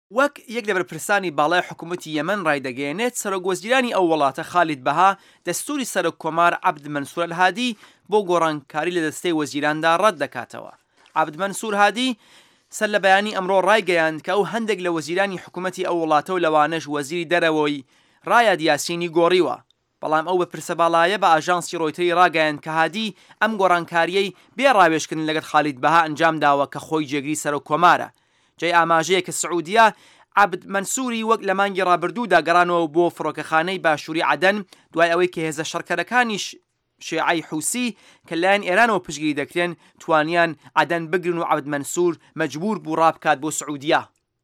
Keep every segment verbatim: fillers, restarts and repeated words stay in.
وەک یەک لە بەرپرسانی باڵای حکوومەتی یەمەن ڕایدەگەیەنێت سەرۆکوەزیرانی ئەو وڵاتە خالید بەها دەستوری سەرۆک کۆمار عەبد مەنسوور ئەلهادی بۆ گۆڕانکاری لە دەستەی وەزیراندا ڕەت دەکاتەوە. عەبد مەنسوور هادی سەر لە بەیانی ئەمڕۆ ڕایگەیاند کە ئەو هەندێک لە وەزیرانی حکوومەتی ئەو وڵاتە و لەوانەش وەزیری دەرەوەی ڕایاد یاسینی گۆڕیوە. بەڵام ئەو بەرپرسە باڵایە بە ئاژانسی ڕۆیتەری ڕاگەیاند کە هادی ئەم گۆڕانکاریەی بێ ڕاوێژکردن لەگەڵ خالید بەها ئەنجام داوە کە خۆی جێگری سەرۆک کۆمارە. جێی ئاماژەیە کە سعودیە عەبد مەنسووری وەک لە مانگی ڕابردوودا گەڕانەوە بۆ فڕۆکەخانەی باشووری عەدەن دوای ئەوەی کە هێزە شەڕکەرەکانی شیعەی حوسی کە لایەن ئێرانەوە پشتگیری دەکرێن توانیان عەدەن بگرن و عەبد مەنسوور مەجبور بوو ڕابکات بۆ سعودیە.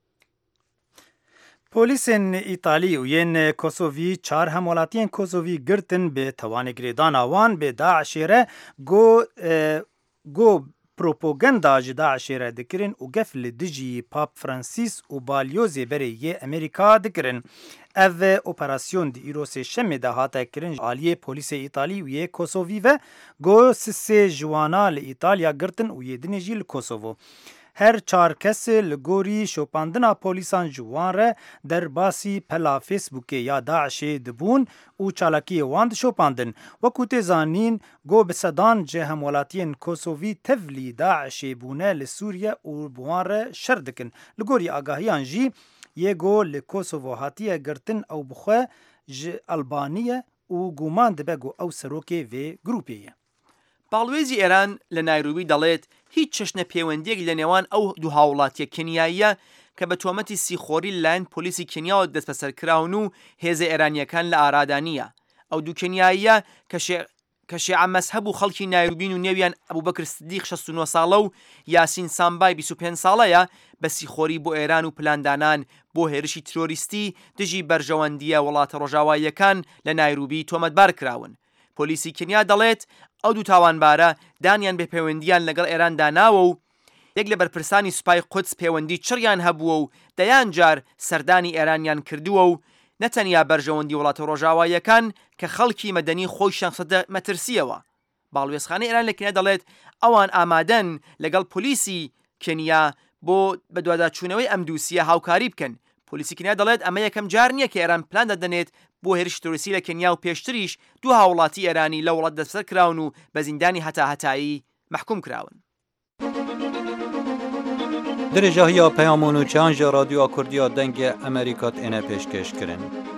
پۆلیسên ئیتالی û yên Kosovî çar hemwelatiyên Kosovî girtin bi tewanêgirêdana wan bê Daişê re got got propaganda ji Daişê re dikirin û gef li dijî Pap Fransîs û balyozê berê yê Amerîka dikirin. Ev operasyon di îrosê şemê de hate kirin aliyê polîsê Îtalî û yê Kosovî ve got sisê ji wana li Îtalya girtin û yêdinê jî li Kosovo. Her çar kesê li gorî şopandina polîsan ji wan re derbasî pela Facebookê ya Daişê dibûn û çalakiyê wan dişopandin. Wekû tê zanîn got bi sedan ji hemwelatiyên Kosovî tevlî Daişê bûne li Sûriye û bi wan re şer dikin. Li gorî agahiyan jî yê got li Kosovo hatiye girtin ew bixwe ji Albaniye û guman dibe got ew serokê vê grupê ye. باڵوێزی ئێران لە نایروبی دەڵێت هیچ چەشنە پەیوەندیەک لە نێوان ئەو دوو هاوڵاتیە کنیاییە کە بە تۆمەتی سیخۆری لەلایەن پۆلیسی کنیاوە دەست بەسەرکراون و هێزە ئێرانیەکان لە ئارادانیە. ئەو دوو کنیاییە کە شیعە مەزهەب و خەڵکی نایروبین و نێویان ئەبوبەکر سدیق شەست و نۆ ساڵە و یاسین سامبای بیست و پێنج ساڵەیە بە سیخۆری بۆ ئێران و پلاندانان بۆ هێرشی ترۆریستی دژی بەرژەوەندیە وڵاتە ڕۆژاواییەکان لە نایروبی تۆمەتبار کراون. پۆلیسی کنیا دەڵێت ئەو دوو تاوانبارە دانیان بێ پەیوەندیان لەگەڵ ئێران داناوە و یەک لە بەرپرسانی سوپای قودس پەیوەندی چڕیان هەبووە و دەیان جار سەردانی ئێرانیان کردووە و نەتەنیا بەرژەوەندی وڵاتە ڕۆژاواییەکان کە خەڵکی مەدەنی خۆیشیان سەدە مەترسیەوە. باڵوێزخانەی ئێران لە کنیا دەڵێت ئەوان ئامادەن لەگەڵ پۆلیسی کنیا بۆ بە دواداچوونەوەی ئەم دووسیە هاوکاری بکەن. پۆلیسی کنیا دەڵێت ئەمە یەکەم جار نییە کە ئێران پلان دەدەنێت بۆ هێرشی تۆریستی لە کنیا و پێشتریش دوو هاوڵاتی ئێرانی لە وڵات دەستبەسەر کراون و بە زیندانی هەتا هەتایی محکوم کراون. درێژاهیا پەیامۆن و چیانجا رادیۆ کوردیا دەنگە ئەمریکات ئێنە پێشکەشکردن.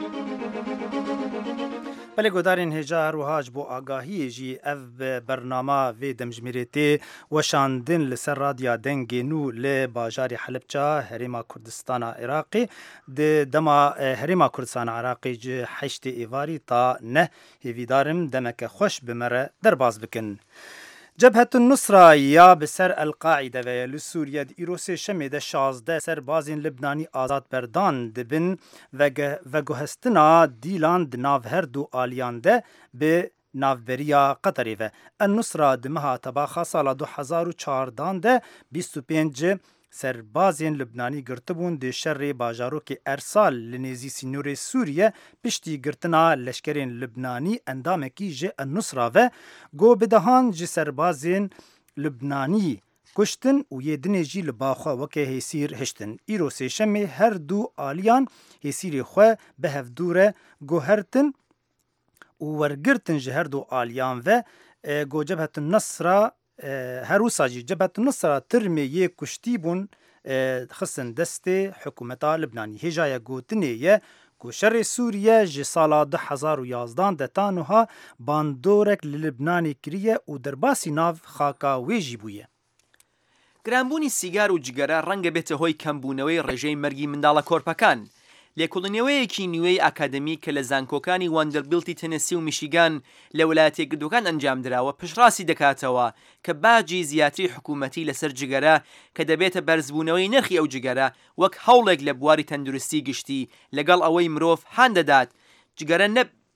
بەلێ گۆدارên hêja herwiha ji bo agahiyê jî ev bername vê demjimêrê weşandin li ser radya dengê nû li bajarê Helepça Herêma Kurdistana Iraqê di dema Herêma Kurdistana Iraqê ji heştê êvarî ta neh hêvîdarin demeke xweş bi me re derbas bikin. Cebhetun Nusra ya bi ser El-Qaîde ve li Sûriye îrosê şemê de şazde serbazên Libnanî azadberdan dibin ve guhestina dîlan di nav her du aliyan de bi navberiya Qeterê ve. En-Nusra di meha tebaxa sala du hezar û çardan de bîst û pênc serbazên Libnanî girtibûn di şerrê bajarokê Ersal li nêzî sînorê Sûriye piştî girtina leşkerên Libnanî endamekî ji En-Nusra ve got bi dehan ji serbazên Libnanî kuştin û yê dinê jî li baxwe weke hêsîr hiştin. Îrosê şemê her du aliyan hêsîrê xwe bi hevdû re guhertin û wergirtin ji her du aliyan ve got Cebhetun Nusra her wisa jî Cebhetun Nusra tirmê yê kuştî bûn xistin destê hikûmeta Libnanî. Hêjaya gotinê ye ku şerê Sûriye ji sala du hezar û yazdan de ta niha bandorek li Libnanê kiriye û derbasî nav xaka wê jî bûye. گرانبوونی سیگار و جگەرە ڕەنگە بێتە هۆی کەمبوونەوەی ڕێژەی مەرگی منداڵە کۆرپەکان. لێکۆڵینەوەیەکی نوێی ئاکادمی کە لە زانکۆکانی واندەربیلتی تەنەسی و میشیگان لە ویلایەتە یەکگرتووەکان ئەنجام درراوە پشتڕاستی دەکاتەوە کە باجی زیاتری حکوومەتی لەسەر جگەرە کە دەبێتە بەرزبوونەوەی نرخی ئەو جگەرە وەک هەوڵێک لە بواری تەندروستی گشتی لەگەڵ ئەوەی مرۆڤ هاندەدات جگەرە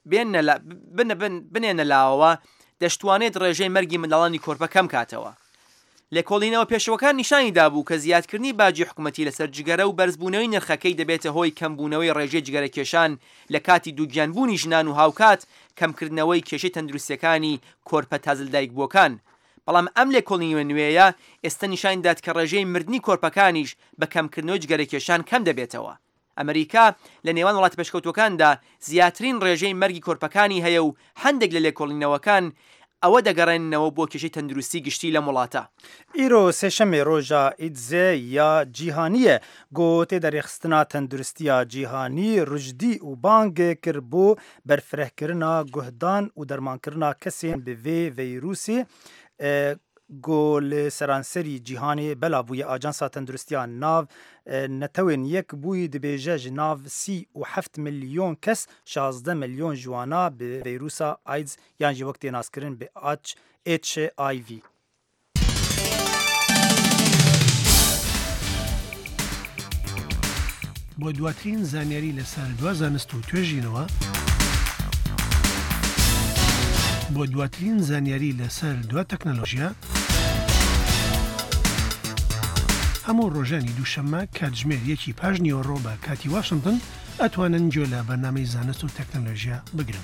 بنێنە لاوەوە دەشتوانێت ڕێژەی مەرگی منداڵانی کۆرپە کەم کاتەوە. لێکۆڵینەوە پێشەوەکان نیشانی دابوو کە زیادکردنی باجی حکوومەتی لەسەر جگەرە و بەرزبوونەوەی نرخەکەی دەبێتە هۆی کەمبوونەوەی ڕێژەی جگەرە کێشان لە کاتی دووگیانبوونی ژنان و هاوکات کەمکردنەوەی کێشەی تەندروستیەکانی کۆرپە تازلدایک بووەکان. بەڵام ئەم لێکۆڵینەوە نوێیە ئێستا نیشان دات کە ڕێژەی مردنی کۆرپەکانیش بە کەمکردنەوەی جگەرەکێشان کەم دەبێتەوە. ئەمریکا لە نێوان وڵات پێشکەوتوەکاندا زیاترین ڕێژەی مەرگی کۆرپەکانی هەیە و هەندێک لە لێکۆڵینەوەکان ئەوە دەگەڕێنەوە بۆ کێشەی تەندروستی گشتی لە وڵاتە. ئیرۆ سێشەمێ ڕۆژە ئیدزێ یا جیهانیە گۆتێ دەرێخستنا تەندروستیە جیهانی ڕژدی و بانگێ کرد بۆ بەرفرەهکردنا گوهدان و دەرمانکردنا کەسێن بە vê ڤەیروسی گۆل سەرانسەری جیهانی بەلا بوویە ئاجانسا تەندروستیە ناو نەتەوێن یەک بووی دەبێژە ژ ناو سی و هەفت ملیۆن کەس شازدە ملیۆن جوانە بە ڤەیروسا ئایدز یان جی وەک تێناسکردن بە ئێچ ئای ڤی. بۆ دواترین زانیاری لەسەر دوا زانست و توێژینەوە بۆ دواترین زانیاری لەسەر دوا تەکنەلۆژیا هەموو ڕۆژانی دووشەممە کاتژمێر یەکی پاش نیوەڕۆ بە کاتی واشنگتن ئەتوانن گوێ لە بەرنامەی زانست و تەکنەلۆژیا بگرن.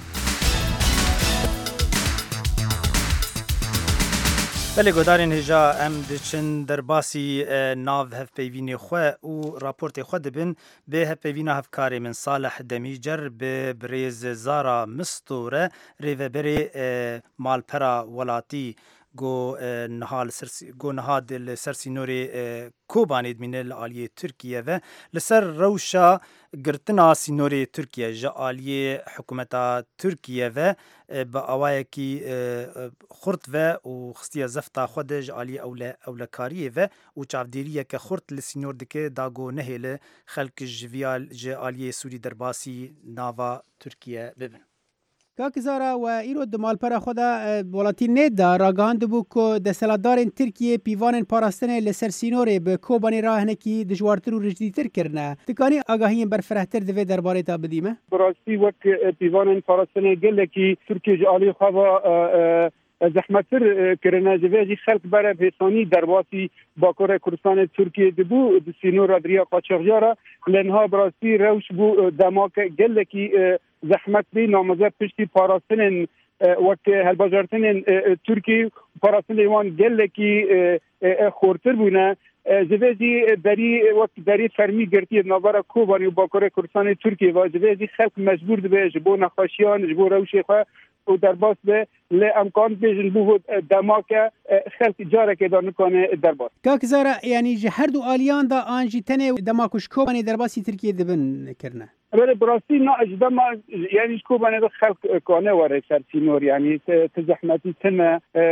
بەلێ گۆدارین هێژا ئەم دچن دەرباسی ناو هەفپەیوینێ خوێ و راپۆرتێ خۆ دەبن بێ هەفپەیوینە هەفکارێ من ساڵح دەمیجەر بێ برێز زارا مستورە ڕێڤەبەرێ مالپەرا وڵاتی گۆ نەهاد لەسەر سینۆرێ کۆبانێ دمینە لە ئالیێ تورکیەڤە لەسەر ڕەوشە گرتنا سینۆرێ تورکیە ژە ئالیێ حکوومەتا تورکیەڤە بە ئەوایەکی خورتڤە و خستیە زەفتا خۆدەژ ئالیێ ئەولەکاریەڤە و چاودێریەکە خورت لە سینۆر دکە داگۆ نەهێلە خەلکی ژڤیال ژە ئالیێ سووری دەرباسی ناوا تورکیە ببن. کاک زارا و ایرو دمالپەرا خۆدا وڵاتی نێدا ڕاگەاندبوو کۆ دەسەڵاتدارên Tirkiyê pîvanên parastenê li ser sînorê bi kobanê ra hinekî dijwartir û rijdîtir kirine. Dikanî agahiyên berfirehtir divê derbarê ta bidîme? Bi rastî wek pîvanên parastenê gelekî Tirkiye ji alî xwe ve zehmettir kirine ji vê jî xelk bere pêsanî derbasî Bakurê Kurdistanê Tirkiye dibû di sînora diriya qaçaxjara li niha bi rastî rewş bû demake gelekî zehmet bê nameze piştî parastenên wek helbajartinên Tirkiye parastenê wan gelekî xortir bûne ji vê jî derî wek derî fermî girtiye navbera Kobanî û Bakurê Kurdistanê Tirkiye ve ji vê jî xelk mecbûr dibe ji bo nexweşiyan ji bo rewşê xwe û derbas be li emkan bêjin bû demake xelk carekê da nikane derbas. Kak zara yanî ji her du aliyan da an jî tenê dema ku ji Kobanê derbasî Tirkiye dibin kirine. Böyle براستی نه اجدما یعنی کوبانه ده خلق کانه وره سر سینور یعنی تزحمتی تنه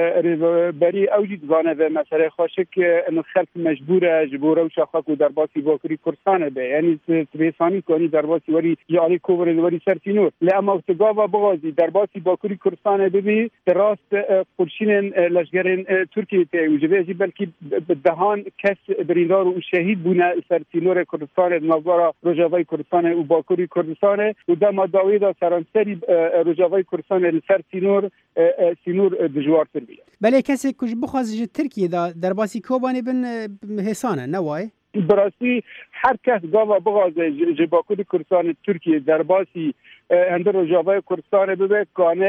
بری اوجی زانه و مسئله خاشک ان خلق مجبوره جبوره و شخص و درباسی باکری کردستانه به یعنی تبیسانی کنی درباسی وری یعنی کوبانه وری سر سینور لما استقابه بغازی درباسی باکری کردستانه ببی راست خورشین لشگرین ترکیه ته و جبهی بلکی دهان کس بریندار و شهید بونه سر سینور کردستان نوبارا روجاوی کردستان و باکری کردستان و دما داویدا سرانسری روجاوی کردستان لسر سینور سینور دجوارتر بید. بله کسی کج بخواست جه ترکیه دا درباسی کوبانی بن حسانه نوای؟ براستی هر کس گاوا بغاز جه باکری کردستان ترکیه درباسی هند روجاوی کردستان ببه کانه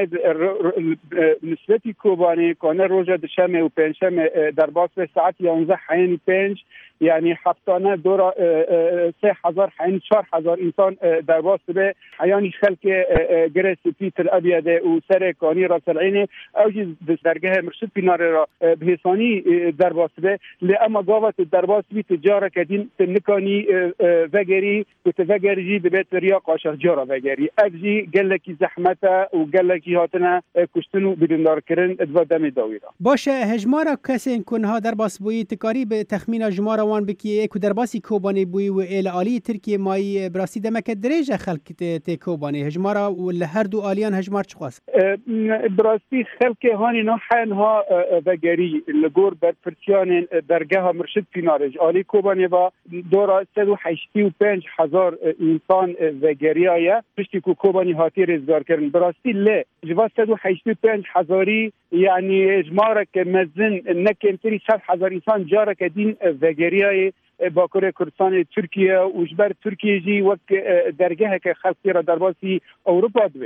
نسبتی کوبانی کانه روجا دشمه و پنجشنبه درباس به ساعت یازده حین پنج یعنی هفتانه دورا سه هزار حین چهار هزار انسان درباس به حیانی خلق گرس پیتر ابیاده و سر کانی راس العین اوجی درگاه مرشد بینار را بهسانی درباس به لاما گاوت درباس بی تجاره کدین تنکانی وگری و توگری به بیت ریا قاشق جارا وگری اجی گلکی زحمته و گلکی هاتنه کشتنو بدوندار کردن ادوا دم داویدا باشه هجمارا کسین کنها درباس بوی تکاری به تخمین جمارا وان بکی کو درباسی کوبانی بوی و ال علی ترکیه مای براسی دمک درجه خلق ت کوبانی هجمارا و هر دو آلیان هجمار چخواست براسی خلق هانی نه حنها وگری لگور بر فرسیان درگاه مرشد فینارج علی کوبانی و دورا صد و هشتاد و پنج هزار انسان وگریایه پشتی کو کوبانی هاتی رزگار کردن براستی ل جوا صد و هشتاد و پنج هزاری یعنی اجمارا که مزن نکنتری صد هزار انسان جارا که دین وگریای باکره کردستان ترکیه و جبر ترکیه جی وقت درگاه که خلقی را درباسی اوروپا دوه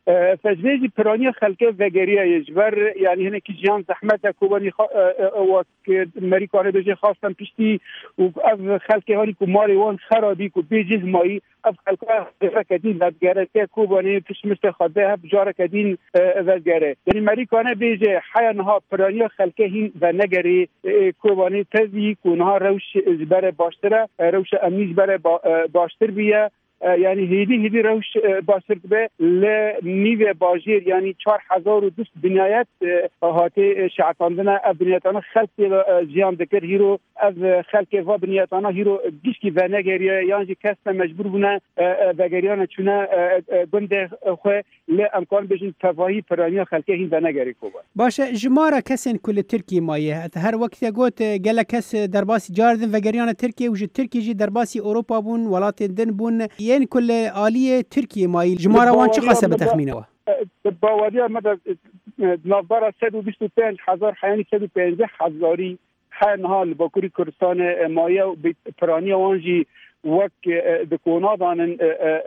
فجویجی پرانی خلقه وگریه یجبر یعنی هنه که جان زحمت کوبانی وقت امریکانه بجه خواستن پشتی و از خلقه هانی که ماری وان خرابی که بیجه مایی از خلقه کدین ودگره که کوبانی پشت مثل خواده هف جاره کدین ودگره یعنی امریکانه بیجه حیانها پرانی خلقه هین و نگری کوبانی تزی که اونها روش جبر باشتره روش امنی جبر باشتر بیه یعنی هیدی هیدی روش باشتر به لنیو باجیر یعنی چهار هزار و دوست بنایت هاته شعطاندن بنایتانا خلق جیان دکر هیرو از خلق و بنایتانا هیرو گیشکی و نگریه یعنی کس مجبور بونه وگریان چونه گنده خواه لامکان بجین تفاهی پرانی خلقه هین و نگری کوبا باشه جمارا کسین کل ترکی مایه هر وقت گوت گله کس درباسی جاردن وگریان ترکیه وجه ترکی جی درباسی اروپا بون ولات دن بون یعنی کل آلیه ترکیه مایی جمارا وان چه قصه به تخمینه باوادی مدد نافبار صد و بیست و پنج هزار حیانی صد و پنجاه هزاری حیانها لباکوری کردستان مایه و پرانی وانجی وک دکونا دانن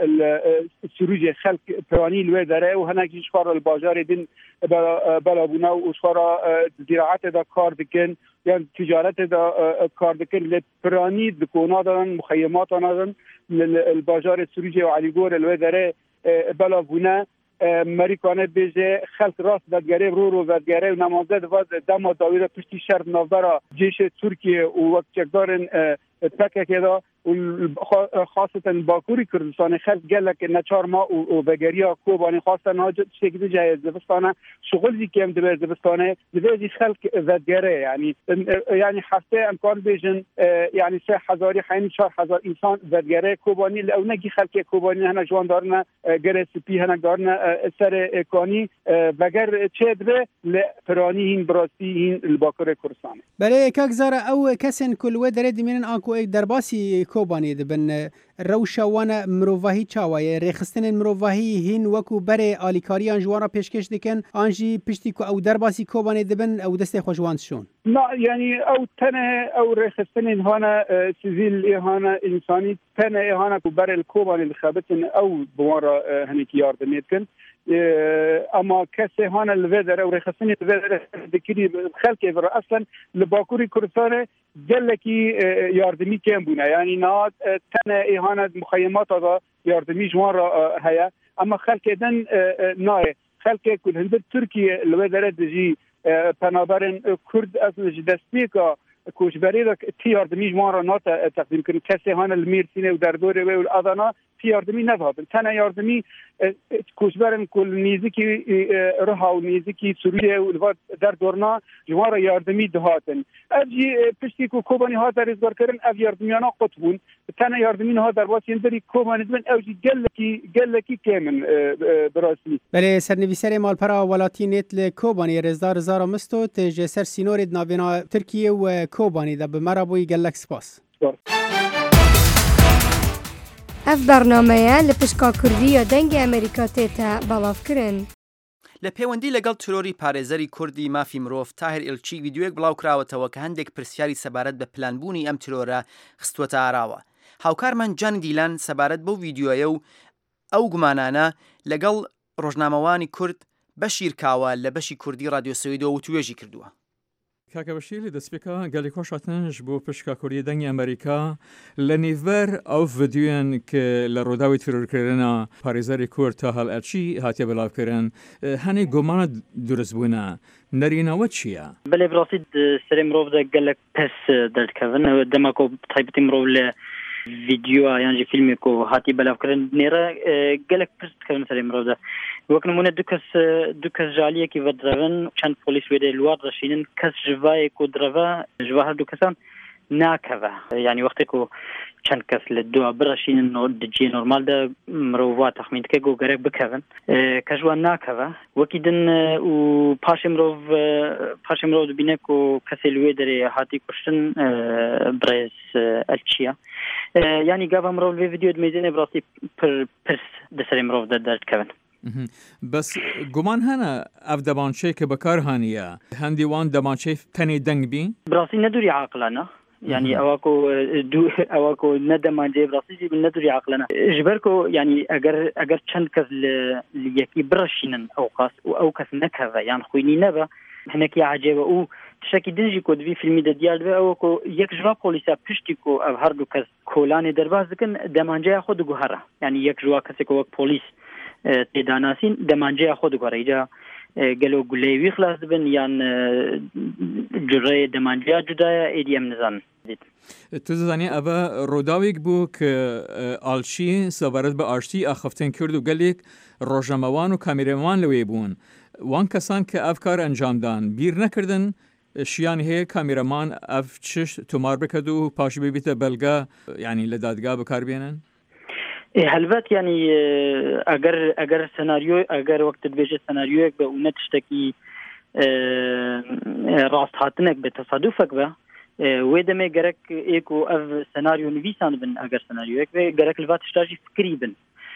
سروج خلق پرانی لوی داره و هنگی شخار الباجار دین بلابونا و شخار زراعت دا کار دکن یا تجارت دا کار دکن لپرانی دکونا دانن مخیمات دانن الباجار سروج و علیگور لوی داره بلابونا امریکانه بیجه خلق راست بدگره رو رو بدگره و نمازه دواد دما داویر پشتی شرط نافبرا جیش ترکیه و وقت چکدارن تکه که دا خاصتا باکوری کردستان خلق گلک نچار ما و بگریا کوبانی خواستن ها شکل جای زبستانه شغل زی کم دبیر زبستانه دویجی خلق بدگره یعنی یعنی هفته امکان بیجن یعنی سه هزاری حین چهار هزار انسان بدگره کوبانی لونگی خلق کوبانی هنه جوان دارن گره سپی هنه دارن سر کانی بگر چه دبه لپرانی هین براستی هین الباکور کردستانه بله که گذاره او کسین کلوه داره دیمینن آنکو ایک درباسی کوبانی دبن روشا وانا مروواهی چاوایه ریخستن مروواهی هین وکو بره آلیکاریان جوانا پیشکش دکن آنجی پشتی که او درباسی کوبانی دبن او دست خوشوانس شون نه یعنی او تنه او ریخستن هانا سیزیل هانا انسانی تنه هانا کو بره الكوبانی الخابتن او بوارا هنیک یاردمید کن اما کسی هان الویدر او رخصنی الویدر دکری خلقی برا اصلا لباکوری کردستان جلکی یاردمی کم بونه یعنی نه تنه ایهان مخیمات دا یاردمی جوان را هیا اما خلق دن نه خلق کل هندر ترکیه الویدر دجی پنابرن کرد اصلا جدستی که کوچبری دا تی یاردمی جوان را نات تقدیم کنید کسی هان المیرسینه و در دوره و الادانا تی یاردمی ندادن تنه یاردمی کوچبرن کل نیزکی رها و نیزکی سوریه و در دورنا جوان را یاردمی دهاتن اجی پشتی کو کوبانی ها در ازگار کردن او یاردمیانا قطبون تنه یاردمی ها در واسی اندری کوبانی دمن اوجی گلکی گلکی کمن براسی بله سرنویسر مالپرا ولاتی نتل کوبانی رزدار زارا مستوت جسر سینور ناوینا ترکیه و کوبانی دا به مرابوی گلک سپاس اف برنامه لپشکا کردی یا دنگ امریکا تیتا بالاف کرن لە پەیوەندی لەگەڵ ترۆری پارێزەری کوردی مافی مرۆڤ تاهر ئێلچی ڤیدیۆیەک بڵاو کراوەتەوە کە هەندێک پرسیاری سەبارەت بە پلانبوونی ئەم ترۆرە خستووەتە ئاراوە. هاوکارمان جانی دیلان سەبارەت بەو ڤیدیۆیە و ئەو گومانانە لەگەڵ ڕۆژنامەوانی کورد بەشیر کاوە لە بەشی کوردی رادیۆ سەویدەوە و توێژی کردووە. کاکە بەشیری دەستپێکە گەلی خۆشاتنش بۆ پشکاکووری دەنگی ئەمریکا لە نیڤەر ئەو ڤیدیۆیان کە لە ڕووداوی ترۆرکردنە پارێزەری کورد تا هەڵئەرچی هاتیە بەڵاوکردن هەنێک گومانە دروست بوونە نەرینەوە چییە؟ بەڵێ بڕاستی سەرێ مرۆڤ گەلێک پەس دەردکەون دەماکۆ تایبەتی مرۆڤ لە ڤیدیۆ یانجی فیلمێک و هاتی بەلاوکردن نێرە گەلێک پرس دکەون سەرێ مرۆڤدا وەک نمونە دوو کەس دوو کەس ژالیەکی بەدرەون چەند پۆلیس وێدە لوار دەشینن کەس ژڤایەک و درەڤە ژڤا هەردوو کەسان ناکەوە یعنی وەختێک و چەند کەس لە دووە بڕەشینن دجێ نۆرمالدا مرۆڤ تەخمین دکە گۆگەرێک بکەون کە ژوان ناکەوە وەکی دن و پاشی مرۆڤ پاشی مرۆڤ دبینێک و کەسێ لوێ دەرێ هاتی کوشتن بڕێز ئەلچیە یعنی گاڤە مرۆڤ لێ ڤیدیۆ دمێزێنێ بڕاستی پرس دەسەرێ مرۆڤ دەردکەون بەس گومان هەنە ئەف دەمانچەی کە بەکار هاانیە هەندی وان دەمانچەی تەنێ دەنگ بین بڕاستی نەدووری عاقلانە يعني اواكو دو اواكو ندم عن جيب راسي من ندري عقلنا جبركو يعني اگر اگر چند کس ليكي برشينن او قاس او كس نكذا يعني خويني نبا هناك عجيبه او تشكي دنجي كود في فيلم ديال اوكو يك جوا بوليسا بشتيكو او هردو كس كولان درباز كن دمانجه خود گوهره يعني يك جوا كس كو بوليس تداناسين دمانجه خود گوهره جا قالوا قليوي خلاص بن يان جري دمانجه جدايا ايديم نزان تو زانی اوه روداویک بو که آلشی سوارد به آشتی اخفتن کرد و گلیک روژنامه‌وان و کامیرامان لوی بون وان کسان که افکار انجام دان بیر نکردن شیان هی کامیرامان اف چش تمار بکد و پاشی ببیت بلگا یعنی لدادگاه بکار بینن هلبت يعني اگر اگر سيناريو اگر وقت بيجي سيناريوك بأونه تشتكي راست هاتنك بتصادفك به ويدمي جرك ايكو اف سيناريو نويسان بن اگر سيناريوك جرك الفات تشتاجي فكري بن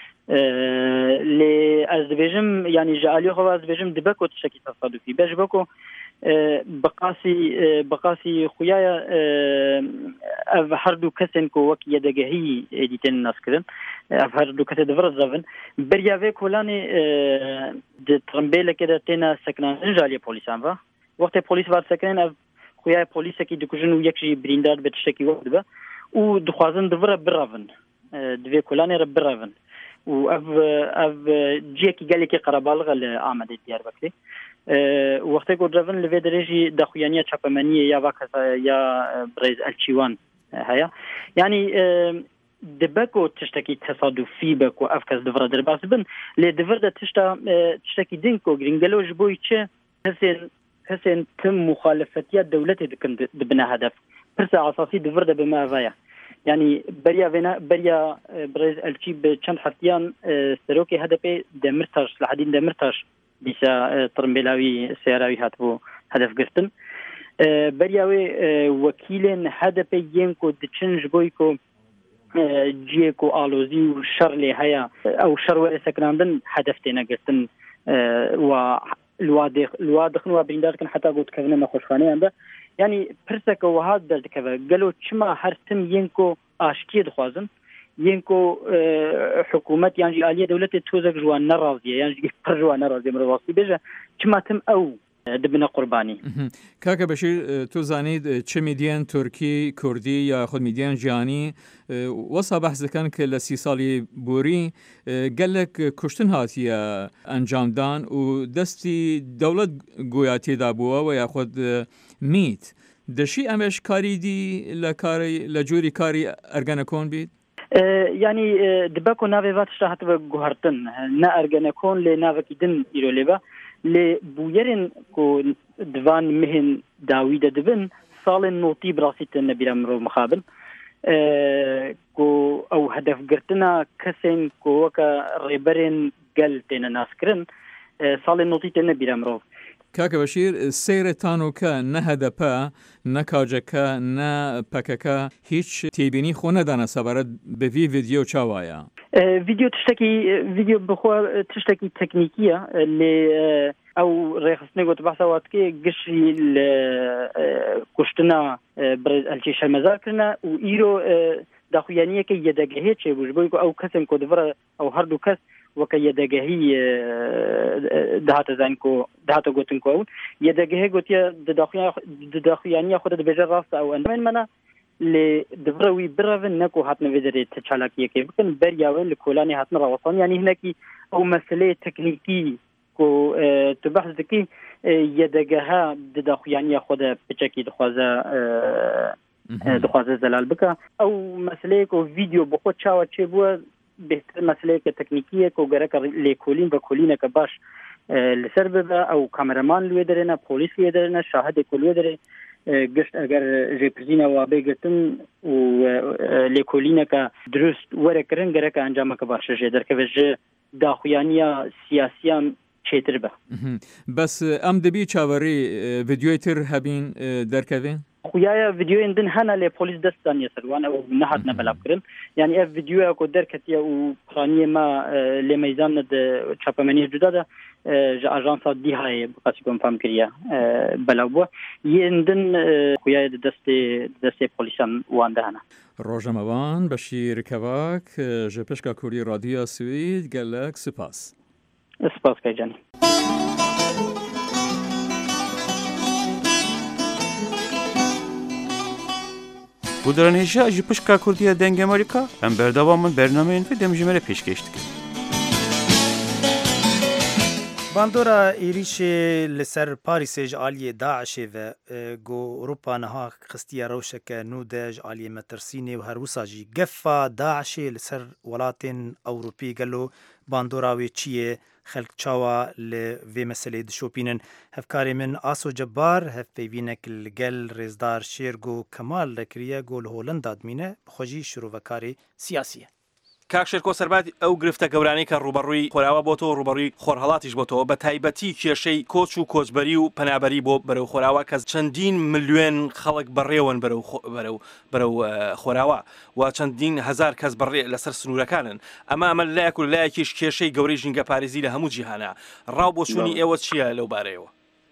ل ازبيجم يعني جاليو خو ازبيجم دبكو تشتكي تصادفي باش بكو بقاسي بقاسي خويا اف هردو كسن كو وك يدغهي اديتن الناس كده اف هردو كسد فرزفن بريافي كولاني د ترمبيله كده تينا سكنان جالي بوليسان با وقت بوليس وار سكنن اف خويا بوليس كي دكجن ويكشي بريندار بتشتكي وقت و دخوازن دفر برافن دفي كولاني رب برافن و اف اف جيكي قال لك قربالغ لعمد ديار بكري أه وقتی که درون لوی درجی دخویانی چپمنی یا وقت یا برز الچیوان هیا یعنی دبکو تشتکی تصادفی بکو افکس دفر در باس بن لی دفر در تشتا تشتکی دینکو گرینگلوش بوی چه حسین حسین تم مخالفتیت دولتی دکن دبنا هدف پرس اساسی دفر در بما ویا يعني بريا فينا بريا برز الشي بچند حفتيان سروكي هدفي دمرتاش لحدين دمرتاش بيسا طرمبلاوي سيراوي هاتبو هدف قرتن برياوي وكيلين هدفي ينكو دچنج بويكو جيكو آلوزي وشر لي هيا او شر وري سكناندن هدفتينا قرتن و الوادخ الوادخ نوا بريندار كان حتى قلت كفنا ما خوشخاني عنده يعني برسك وهاد دلت كذا قالوا شما هرتم ينكو اشكي دخوازن ينكو حكومت يعني آلية دولتي توزق جوان نراضية يعني جوان نراضية مرضاصي بيجا شما تم او دبنا قرباني كاكا بشير تو زانيد چه ميديان تركي كردي يا خود ميديان جاني وصا بحث كان كالسي صالي بوري قال لك كشتن هاتيا انجام دان ودستي دولة قوياتي دابوا ويا خود ميت دشي امش كاري دي لكاري لجوري كاري ارغانكون بيت يعني دباكو نافي فات شهت بغهرتن نا ارغانكون لنافكي دن يروليبا ل بويرن كو دوان مهن داويد دبن صال نوتي براسيت النبي امرو مخابل أه كو او هدف قرتنا كسن كو وكا ريبرن قلتنا ناسكرن أه صال نوتي النبي امرو كاكا بشير سير تانوكا نهدپا نكاجكا نا پككا هيچ تيبيني خونه دانا سبارد بفي فيديو چاوايا فيديو تشتكي فيديو بخوا تشتكي تكنيكيه اللي او ريخصني قلت بحث واتكي قشري كشتنا برز الشي شمزاكرنا وإيرو داخويانية كي يدقهي چه بوجبويكو او كسن كو دفر او هردو كس وكي يدقهي دهات زانكو دهات قوتنكو او يدقهي قوتيا داخويانية خود بجر راست او ان من منا ل دفروي برافن نكو هاتنا فيدري تشالاكيه كي بكن برياوين لكولاني هاتنا راوصان يعني هناكي او مسألة تكنيكي كو تبحث ذكي يدقها داخويانية خود بچكي دخوازا دخوازا زلال بكا او مسألة كو فيديو بخود چاوا چه بوا بهتر مسألة تكنيكية كو غرق لكولين بكولين كباش لسر ببا او كاميرمان لوي درنا بوليس لوي درنا شاهد كولوي درنا قشت اگر جيبرزينا وابي قرتن و لكولين كا درست ورقرن غرق انجام كباش جدر كبش داخويانية سياسية چیتر به بس ام دبی چاوری ویدیوی تر هبین درکوین خویایە ڤیددیۆیندن هەنا لێ پۆلیس دەستان یەسەروان ئەو نەهاتنە بەلابکردن یعنی ئەف ڤیددیۆە کۆ دەرکەتیە و پرانیە ما لێ مەیزان چاپەمەنی جودادا ji ajansa dîhayê biqasî kom fam kiriye belav bû yên din xuya di destê destê polîsan wan de hene. Rojnamevan Beşîr Kevak ji pişka Kurî Radyoya Swîd gelek spas. Spas Kaycanî. Bu deranêşa ji pişka Kurdiya Deng Amerîka em berdewam min bernameyên vê dem ji me re pêşkêş dikin. باندورا ایریشê li ser Parîsê ji aliyê Daişê ve got Ewropa niha xistiya rewşeke nû de ji aliyê Metirsînê û her wisa jî gefa Daişê li ser welatên Ewropî gelo bandora wê çi ye xelk çawa li vê meseleyê dişopînin. Hevkarê min Aso Cebbar hevpeyvînek li gel Rêzdar Şêrgo Kemal de kiriye got li Hollanda dimîne bi xwe jî şîrovekarê siyasî ye. کاک شێرکۆ سەربات ئەو گرفتە گەورانەی کە ڕوبەڕووی خۆراوە بۆتەوە ڕوبەڕووی خۆرهەڵاتیش بۆتەوە بە تایبەتی کێشەی کۆچ و کۆچبەری و پەنابەری بۆ بەرەو خۆراوە کە چەندین ملیۆن خەڵک بەڕێوەن بەرەو بەرەو خۆراوە و چەندین هەزار کەس بەڕێ لەسەر سنوورەکانن ئەمە ئەمە لایەک و لایەکیش کێشەی گەورەی ژینگە پارێزی لە هەموو جیهانە ڕاو بۆ چوونی ئێوە چییە لەو بارەیەوە؟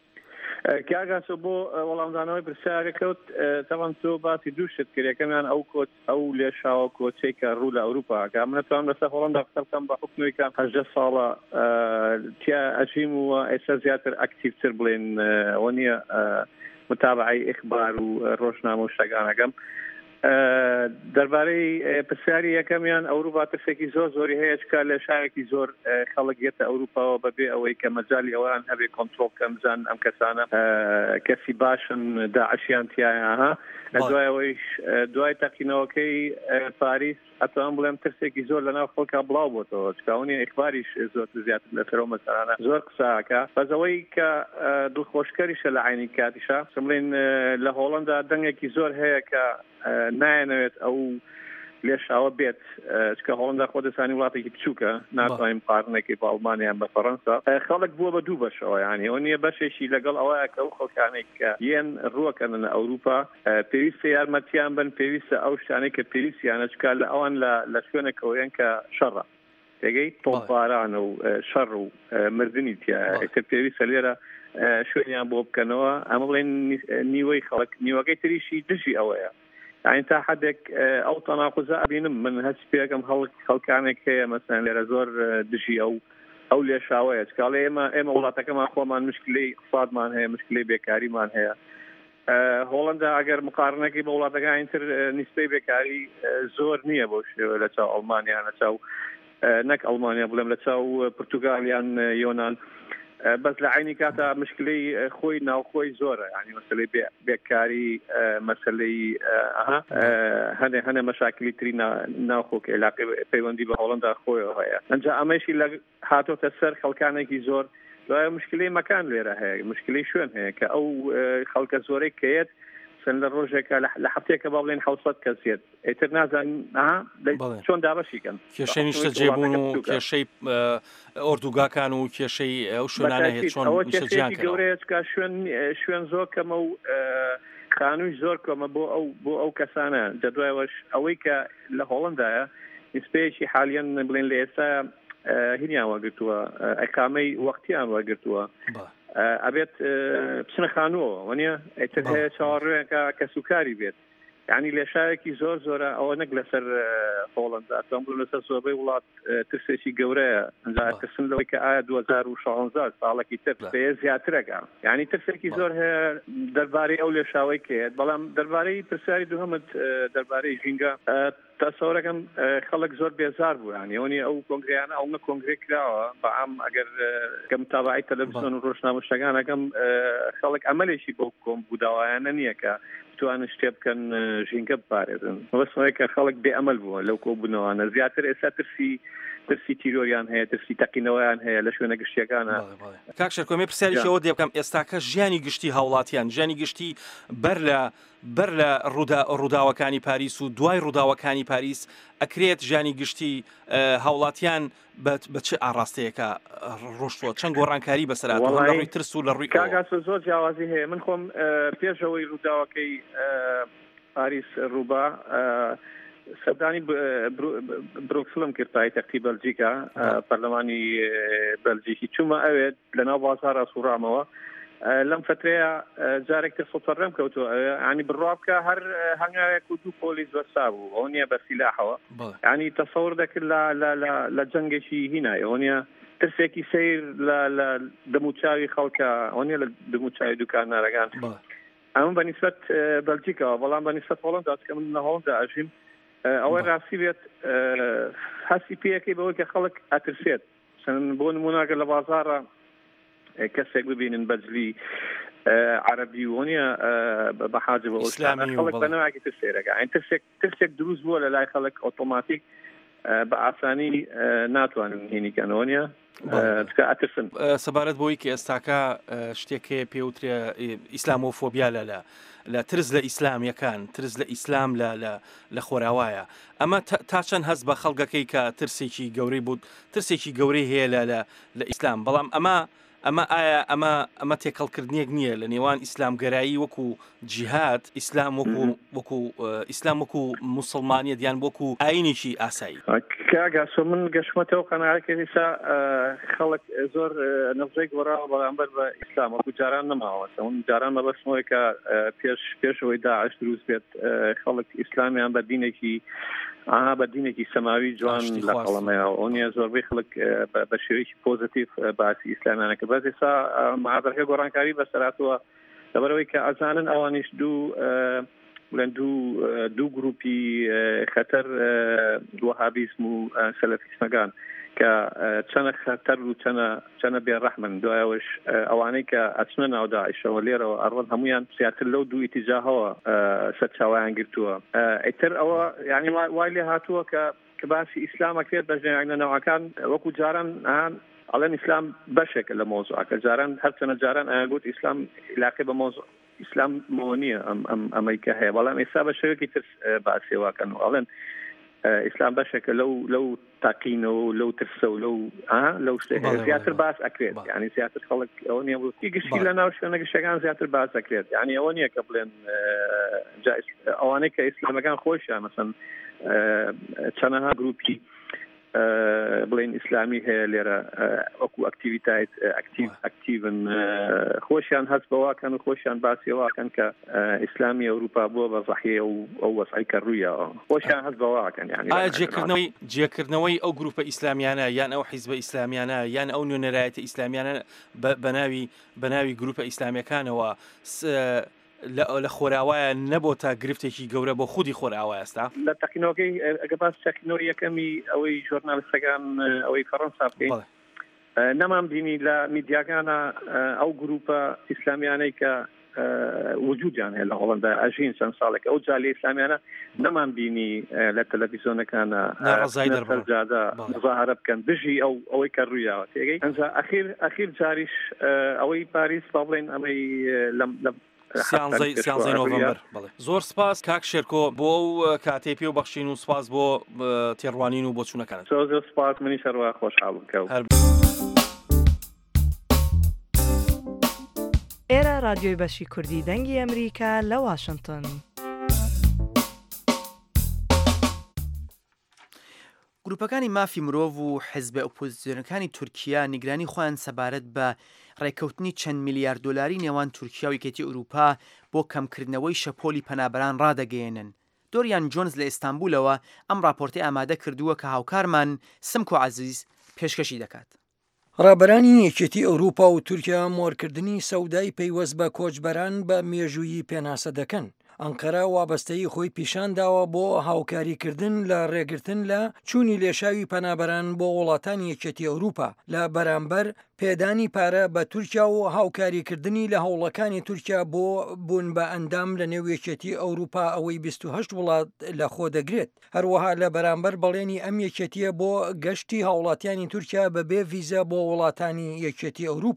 کاگاسۆ بۆ وەڵامدانەوەی پرسیارە کەوت تاوان تۆ باسی دوو شت کرد یەکەمیان ئەو کۆچ ئەو لێشاوە کۆچەی کە ڕوو لە ئەوروپا کە من نەتوانم لەسەر هۆڵەندا قسە بکەم بە حکومێکان هەژدە ساڵە تیا ئەژیم وە ئێستا زیاتر ئەکتیڤتر بڵێن ئەوە نییە متابعەی ئیخبار و ڕۆژنامە و شتەکانەکەم دەربارەی پرسیاری یەکەمیان ئەوروپا ترسێکی زۆر زۆری هەیە چکار لە شارێکی زۆر خەڵک گێتە ئەوروپاوە بەبێ ئەوەی کە مەجای ئەوان هەبێ کۆنتڕۆڵ کەم بزان ئەم کەسانە کەسی باشن داعشیان تایەها دوای ئەوەیش دوای تەقینەوەکەی پاریس ئەتوان بڵێم ترسێکی زۆر لەناو خەڵکا بڵاو بۆتەوە چکاونی ئیخباریش زۆر زیاتر لەسەرەوە مەسەلانە زۆر قساکە بەس ئەوەی کە دڵخۆشکەریشە لە عینی کاتیشە بڵێن لە هۆڵەندا دەنگێکی زۆر هەیە کە نایەنەوێت ئەو لێشاوە بێت چکە هۆڵەندا خۆ دەزانی وڵاتێکی بچووکە ناتوانین قارنێکی بە ئەڵمانیان بە فەڕەنسا خەڵک بووە بە دوو بەشەوە یانی ئەو نییە بەشێکی لەگەڵ ئەوەیە کە ئەو خەڵکانێک کە یەن ڕووەکەنە ئەوروپا پێویستە یارمەتیان بن پێویستە ئەو شتانەی کە پێویستیانە چکار لە ئەوان لە شوێنێکەوەیان کە شەڕە تێگەی تۆپبارانە و شەڕ و مردنی تیا ئەتر پێویستە لێرە شوێنیان بۆ بکەنەوە ئەمە بڵێن نیوەی خەڵک نیوەکەی تریشی دژی ئەوەیە يعني تا حدك او تناقض ابينم من هالسبيكم خلق خلقانك هي مثلا لرزور دشي او او ليشاويه قال اما اما ولاتك ما اخو مان مشكله اقتصاد مان هي مشكله بيكاري مان هي هولندا اگر مقارنه کی بولاتك انتر نسبه بيكاري زور نيه بوش ولا تا المانيا انا تا نك المانيا بلم تا برتغاليان يونان بس لعيني كاتا مشكلة خوينا وخوي زورة يعني مسألة بيكاري مسألة أها هنا هنا مشاكل ترينا ناخوك علاقة بيوندي بهولندا خوي وهاي نجا أمشي لق هاتو تسر خلكانة كي زور لا مشكلة مكان ليرة هي مشكلة شون هي كأو خلك زوري كيت سن للروجك لحفتيك بابلين حوصات كزيد اترنازا ها شلون دابشي كان كيشي نشتا جيبونو كيشي اردوغاكان و كيشي او شونانه هيت شلون نشتا جيان كانو كا شون شون زور كمو خانوش زور كما بو او بو او كسانه جدوى واش اويكا لهولندا نسبيشي حاليا بلين ليسا هنيا وقتوا اقامي وقتيان وقتوا أبيت بسنة خانوه ونيا اتده شعر كسكري بيت يعني لشاكي زور زورا أو نقل سر هولندا تنقل لسر صوبي ولات ترسيشي جوريا نزار ترسم لو كآد وزار وشعنزات على كتير بيزياترك يعني ترسيكي زور درباري أو لشاويكي بلام درباري ترساري دوهمت درباري جينجا تصوركم خلق زور بيزار بو يعني هوني او كونغريانا او كونغري كراوه بعم اگر كم تابعي تلفزيون وروشنا مشتاقانا كم خلق عملي شي بوكم بوداوانا نيكا تو انا شتيب كان جينكا بارزن بس هيك خلق بأمل بو لو كوبنا انا زياتر اساتر في ترسی تیرۆریان هەیە ترسی تەقینەوەیان هەیە لە شوێنە گشتیەکانە کاک شێرکۆ مێ پرسیاریشەوە دێ بکەم ئێستاکە ژیانی گشتی هاوڵاتیان ژیانی گشتی بەر لە بەر لە ڕووداوەکانی پاریس و دوای ڕووداوەکانی پاریس ئەکرێت ژانی گشتی هاوڵاتیان بە چه ئاڕاستەیەکە ڕۆشتووە چەند گۆڕانکاری بەسەرات لە ڕووی ترس و لە ڕووی کاگاسە زۆر جیاوازی هەیە من خۆم پێشەوەی ڕووداوەکەی پاریس ڕووبا سەردانی برۆکسلم کرد پایتەختی بەلجیکا پەرلەمانی بەلجیکی چوومە ئەوێت لەناو بازارە سوڕامەوە لەم فترەیە جارێکتر سوپەڕێم کەوتووە ینی بڕابکە هەر هەنگاوێک و دوو پۆلیس بەسا بوو ئەو نییە بە سیلاحەوە ینی تەسەور دەکرد لە جەنگێکی هینایە ئەو نییە ترسێکی سیر لە دەموچاوی خەڵکە ئەو نییە لە دەموچاوی دوکانارەکان ئەمە بەنیسبەت بەلجیکەوە بەڵام بەنیسبەت هۆڵەندا چکە من لە هۆڵەندا ئەژیم ئەوەی ڕاستی بێت هەستی پێیەکەی بەوەی کە خەڵک ئەترسێت بۆ نموناگە لە بازارە کەسێک ببینن بەجلی عربی وۆنیە بەحاجە بە ئۆسلامی خەڵک بەنەوەکی ترسێرەکە ئەین ترسێک ترسێک دروست بووە لە لای خەڵک ئۆتۆماتیک بە ئاسانی ناتوانن هێنیکەنەوە نیە ئەترسن سەبارەت بۆی کە ئێستاکە شتێکەیە پێوترێ ئیسلامۆفۆبیا لە لە لە ترس لە ئیسلامیەکان ترس لە ئیسلام لە خۆراوایە ئەمە تا چەند هەست بە خەڵگەکەی کە ترسێکی گەورەی بوو ترسێکی گەورەی هەیە لە ئیسلام بەڵام ئەمە ئەمە ئایا ئەمە ئەمە تێکەڵکردنیەک نییە لە نێوان ئیسلامگەرایی وەکو جیهاد ئیسلام وەکو وەکو ئیسلام وەکو موسڵمانیەت یان وەکو ئاینێکی ئاسایی کاگاسۆ من گەشتمەتەوە قەناعەکە ئێستا خەڵک زۆر نەفزەی گۆڕاوە بەرامبەر بە ئیسلام وەکو جاران نەماوەتە اون جاران مەبەستمەوەی کە پێش پێشەوەی داعش دروست بێت خەڵک ئیسلامیان بە دینێکی ئاها بە دینێکی سەماوی جوان لە قەڵەمەیە ئەو نیە زۆربەی خەڵک بە شێوەیەکی پۆزیتیڤ باسی ئیسلامیانەکە بەس ئێستا مەحاضەرەکە گۆڕانکاری بەسەراتەوە لەبەرەوەی کە ئەزانن ئەوانیش دوو بڵێن دوو دوو گروپی خەتەر وەهابیسم و سەلەفیسمەکان کە چەنە خەتەر و چەنە چەنە بێڕەحمن دوایەوەش ئەوانەی کە ئەچنە ناو داعیشەوە لێرەوە ئەڕۆن هەمویان زیاتر لەو دوو ئیتیجاهەوە سەرچاوایان گرتووە ئیتر ئەوە یعنی وای لێ هاتووە کە کە باسی ئیسلامەکرێت بە ژێرنەوەکان وەکو جاران ئەهان ئەڵێن ئیسلام بەشێکە لە مۆزوعەکە جاران هەرچەنە جاران ئاگوت ئیسلام علاقەی بە مۆزوع ئیسلام مۆنیە ئەم ئەمریکا هەیە بەڵام ئێستا بە شێوەیەکی تر باسێواکەن و ئەڵێن ئیسلام بەشێکە لەو لەو تاقینەوە و لەو ترسە و لەو لەو زیاتر باس ئەکرێت یعنی زیاتر خەڵک ئەوە نییە بوو گشتی لە ناو شوێنەگەشتەکان زیاتر باس ئەکرێت یعنی ئەوە نییە کە بڵێن ئەوانەی کە ئیسلامەکان خۆشیان مەسەن چەندەها گروپی بڵێن ئیسلامی هەیە لێرە وەکو ئەکتیڤیتایت ئەکتیڤ ئەکتیڤن خۆشیان هەست بەواکەن و خۆشیان باسیەواکەن کە ئیسلامی ئەوروپا بووە بە زەحیە و ئەو وەسعی کە ڕوویەوە خۆشیان هەست بەواکەن یعنی ئایا جێکردنەوەی جێکردنەوەی ئەو گروپە ئیسلامیانە یان ئەو حیزبە ئیسلامیانە یان ئەو نوێنەرایەتە ئیسلامیانە بەناوی بەناوی گروپە ئیسلامیەکانەوە لە خۆراوایە نەبوو تا گرفتێکی گەورە بۆ خودی خۆراوای ئێستا لە تەقینەوەکەی ئەگە باس تەقینەوەی یەکەمی ئەوەی ژۆرنالیستەکان ئەوەی فەڕەنسا بکەین نەمان بینی لە میدیاکانە ئەو گروپە ئیسلامیانەی کە وجودیان هەیە لە هۆڵەندا ئەژین چەند ساڵێک ئەو جالی ئیسلامیانە نەمان بینی لە تەلەڤیزیۆنەکانە سەرجادە مزاهرە بکەن بژی ئەو ئەوەی کە ڕوویاوە تێگەی ئەنجا ئەخیر ئەخیر جاریش ئەوەی پاریس با بڵێن ئەمەی سیانزەی نۆڤەمبەر زۆر سپاس کاک شێرکۆ بۆ ئەو کاتێ پێ و بەخشین و سپاس بۆ تێڕوانین و بۆ چوونەکانت زۆر سپاس منی شەڕوا خۆشحاڵم کەوت ئێرە رادیۆی بەشی کوردی دەنگی ئەمریکا لە واشنگتن. گروپەکانی مافی مرۆڤ و حیزبە ئۆپۆزیسیۆنەکانی تورکیا نیگرانی خۆیان سەبارەت بە ڕێکەوتنی چەند میلیارد دۆلاری نێوان تورکیا و یەکێتی ئەوروپا بۆ کەمکردنەوەی شەپۆلی پەنابەران ڕادەگەیەنن. دۆریان جۆنز لە ئیستانبولەوە ئەم راپۆرتەی ئامادە کردووە کە هاوکارمان سمکۆ عەزیز پێشکەشی دەکات. ڕابەرانی یەکێتی ئەوروپا و تورکیا مۆرکردنی سەودای پەیوەست بە کۆچبەران بە مێژوویی پێناسە دەکەن. ئەنقەرە وابەستەی خۆی پیشان داوە بۆ هاوکاریکردن لە ڕێگرتن لە چوونی لێشاوی پەنابەران بۆ وڵاتانی یەکێتی ئەوروپا لە بەرامبەر پێدانی پارە بە تورکیا و هاوکاریکردنی لە هەوڵەکانی تورکیا بۆ بوون بە ئەندام لە نێو یەکێتی ئەوروپا ئەوەی بیست و هەشت وڵات لە خۆ دەگرێت. هەروەها لە بەرامبەر بەڵێنی ئەم یەکێتیە بۆ گەشتی هاوڵاتیانی تورکیا بەبێ ڤیزە بۆ وڵاتانی یەکێتی ئەوروپا.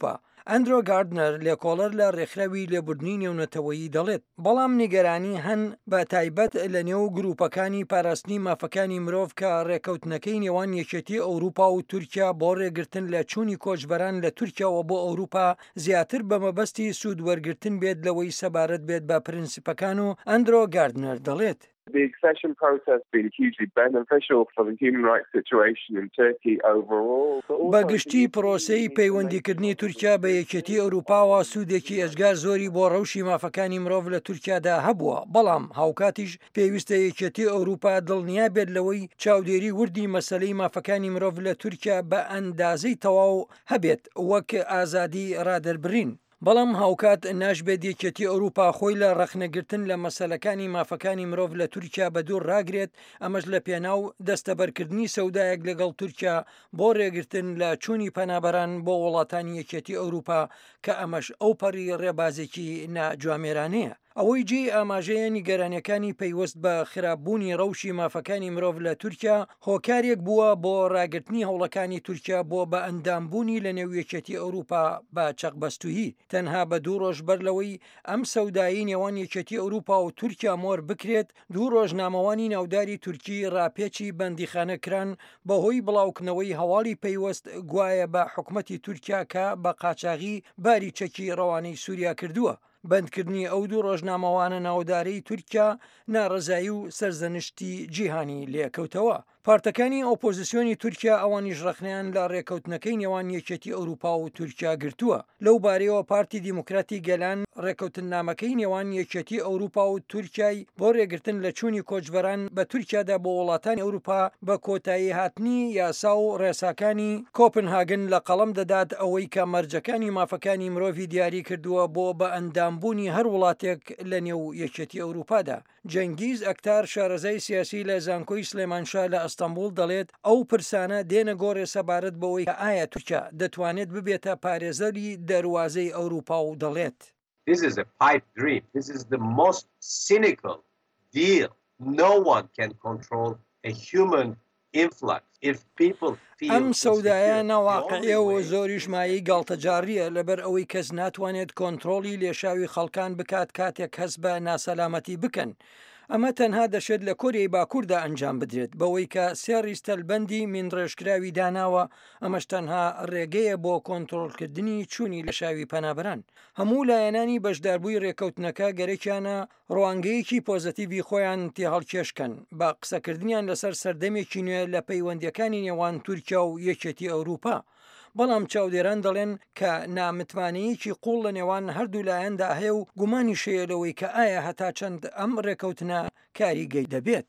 ئەندرۆ گاردنەر لێکۆڵەر لە ڕێکخراوی لێبوردنی نێونەتەوەیی دەڵێت بەڵام نیگەرانی هەن بە تایبەت لە نێو گروپەکانی پاراستنی مافەکانی مرۆڤ کە ڕێکەوتنەکەی نێوان یەکێتی ئەوروپا و تورکیا بۆ ڕێگرتن لە چوونی کۆچبەران لە تورکیاوە بۆ ئەوروپا زیاتر بە مەبەستی سوود وەرگرتن بێت لەوەی سەبارەت بێت بە پرینسیپەکان و ئەندرۆ گاردنەر دەڵێت. The accession process has been hugely beneficial for the human rights situation in Turkey overall. بەگشتی پرۆسەی پەیوەندیکردنی تورکیا بە یەکێتی ئەوروپاوە سوودێکی ئەجگار زۆری بۆ ڕەوشی مافەکانی مرۆڤ لە تورکیادا هەبووە بەڵام هاوکاتیش پێویستە یەکێتی ئەوروپا دڵنیا بێت لەوەی چاودێری وردی مەسەلەی مافەکانی مرۆڤ لە تورکیا بە ئەندازەی تەواو هەبێت وەک ئازادی ڕادەربڕین. بەڵام هاوکات ناشبێت یەکێتی ئەوروپا خۆی لە ڕەخنەگرتن لە مەسەلەکانی مافەکانی مرۆڤ لە تورکیا بە دوور ڕاگرێت ئەمەش لە پێناو دەستەبەرکردنی سەودایەک لەگەڵ تورکیا بۆ ڕێگرتن لە چوونی پەنابەران بۆ وڵاتانی یەکێتی ئەوروپا کە ئەمەش ئەو پەڕی ڕێبازێکی ناجوامێرانەیە. ئەوەی جێ ئاماژەیە نیگەرانیەکانی پەیوەست بە خراپبوونی ڕەوشی مافەکانی مرۆڤ لە تورکیا هۆکارێک بووە بۆ ڕاگررتنی هەوڵەکانی تورکیا بۆ بە ئەندامبوونی لە نێویەکێتی ئەوروپا بە چەقبەستوهی تەنها بە دوو ڕۆژ بەرلەوەی ئەم سەودایی نێوان یەکێتی ئەوروپا و تورکیا مۆر بکرێت دوو ڕۆژنامەوانی ناوداری تورکی ڕاپێکی بەندیخانەکران بەهۆی بڵاوکردنەوەی هەواڵی پەیوەست گوایە بە حکومەتی تورکیا کە بە قاچاغی باری چەکی ڕەوانەی سووریا کردووە. بەندکردنی ئەو دوو ڕۆژنامەوانە ناودارەی تورکیا ناڕزایی و سەرزەنشتی جیهانی لێکەوتەوە. پارتەکانی ئۆپۆزیسیۆنی تورکیا ئەوانیش ڕخنیان لە ڕێکەوتنەکەی نێوان یەکێتی ئەوروپا و تورکیا گرتووە. لەو بارەوە پارتی دیموکراتی گەلان ڕێکەوتنامەکەی نێوان یەکێتی ئەوروپا و تورکیای بۆ ڕێگرتن لە چوونی کۆچبەران بە تورکیادا بۆ وڵاتانی ئەوروپا بە کۆتایی هاتنی یاسا و ڕێساکانی کۆپنهاگن لە قەڵەم دەدات ئەوەی کە مەرجەکانی مافەکانی مرۆڤی دیاری کردووە بۆ بە ئەندامبوونی هەر وڵاتێک لە نێو یەکێتی ئەوروپادا. جەنگیز ئەکتار شارەزای سیاسی لە زانکۆی سلێمانشا لە ئەستەمبول دەڵێت ئەو پرسانە دێنە گۆڕێ سەبارەت بەوەی ئایا تورکیا دەتوانێت ببێتە پارێزەری دەواازەی ئەوروپا و دەڵێت. This is a pipe dream. This is the most cynical deal. No one can control a human influx. If people ئەم سەودایە ناواقعیە و زۆریش مایی گاڵتەجاریە لەبەر ئەوەی کەس ناتوانێت کۆنتترۆلی لێشاوی خەڵکان بکات کاتێک کەس بە ناسەلامەتی بکەن. ئەمە تەنها دەشێت لە کۆریای باکووردا ئەنجام بدرێت بەوەی کە سێڕی ستەلبەندی میندڕێژکراوی داناوە ئەمەش تەنها ڕێگەیە بۆ کۆنتترۆلکردنی چوونی لە شاوی پەنابەران. هەموو لایەنانی بەشداربووی ڕێکەوتنەکە گەرەکیانە ڕوانگەیەکی پۆزتیڤی خۆیان تێهەڵکێشکن بە قسەکردنیان لەسەر سەردەمێکی نوێ لە پەیوەندیەکانی نێوان تورکیا و یەکێتی ئەوروپا. بەڵام چاودێران دەڵێن کە نامتوانەیەکی قوڵ لە نێوان هەردوو لایەندا هەیە و گومانی شەیەلەوەی کە ئایا هەتا چەند ئەم ڕێکەوتنە کاریگەی دەبێت.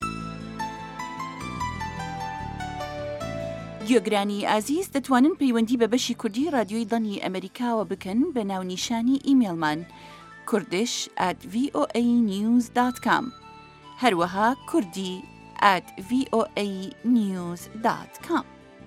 گوێگرانی ئازیز دەتوانن پەیوەندی بە بەشی کوردی رادیۆی دڵنی ئەمریکاوە بکەن بە ناونیشانی ئیمێلمان کوردش ئەت ڤی ئۆ ئەی نیوز دات کام هەروەها کوردی ئەت ڤی ئۆ ئەی نیوز دات کام.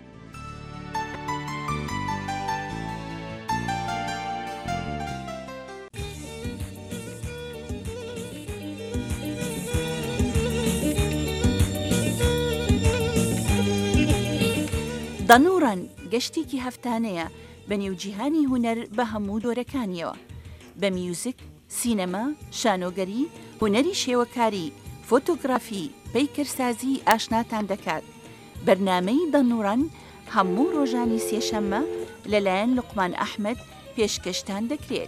دەنوڕەن گەشتێکی هەفتانەیە بە نێوجیهانی هونەر بە هەموو دۆرەکانیەوە بە میوزیک، سینەما، شانۆگەری، هونەری شێوەکاری، فۆتۆگرافی، پەیکەرسازی ئاشناتان دەکات. بەرنامەی دەنوڕەن هەموو ڕۆژانی سێشەممە لەلایەن لوقمان ئەحمەد پێشکەشتان دەکرێت.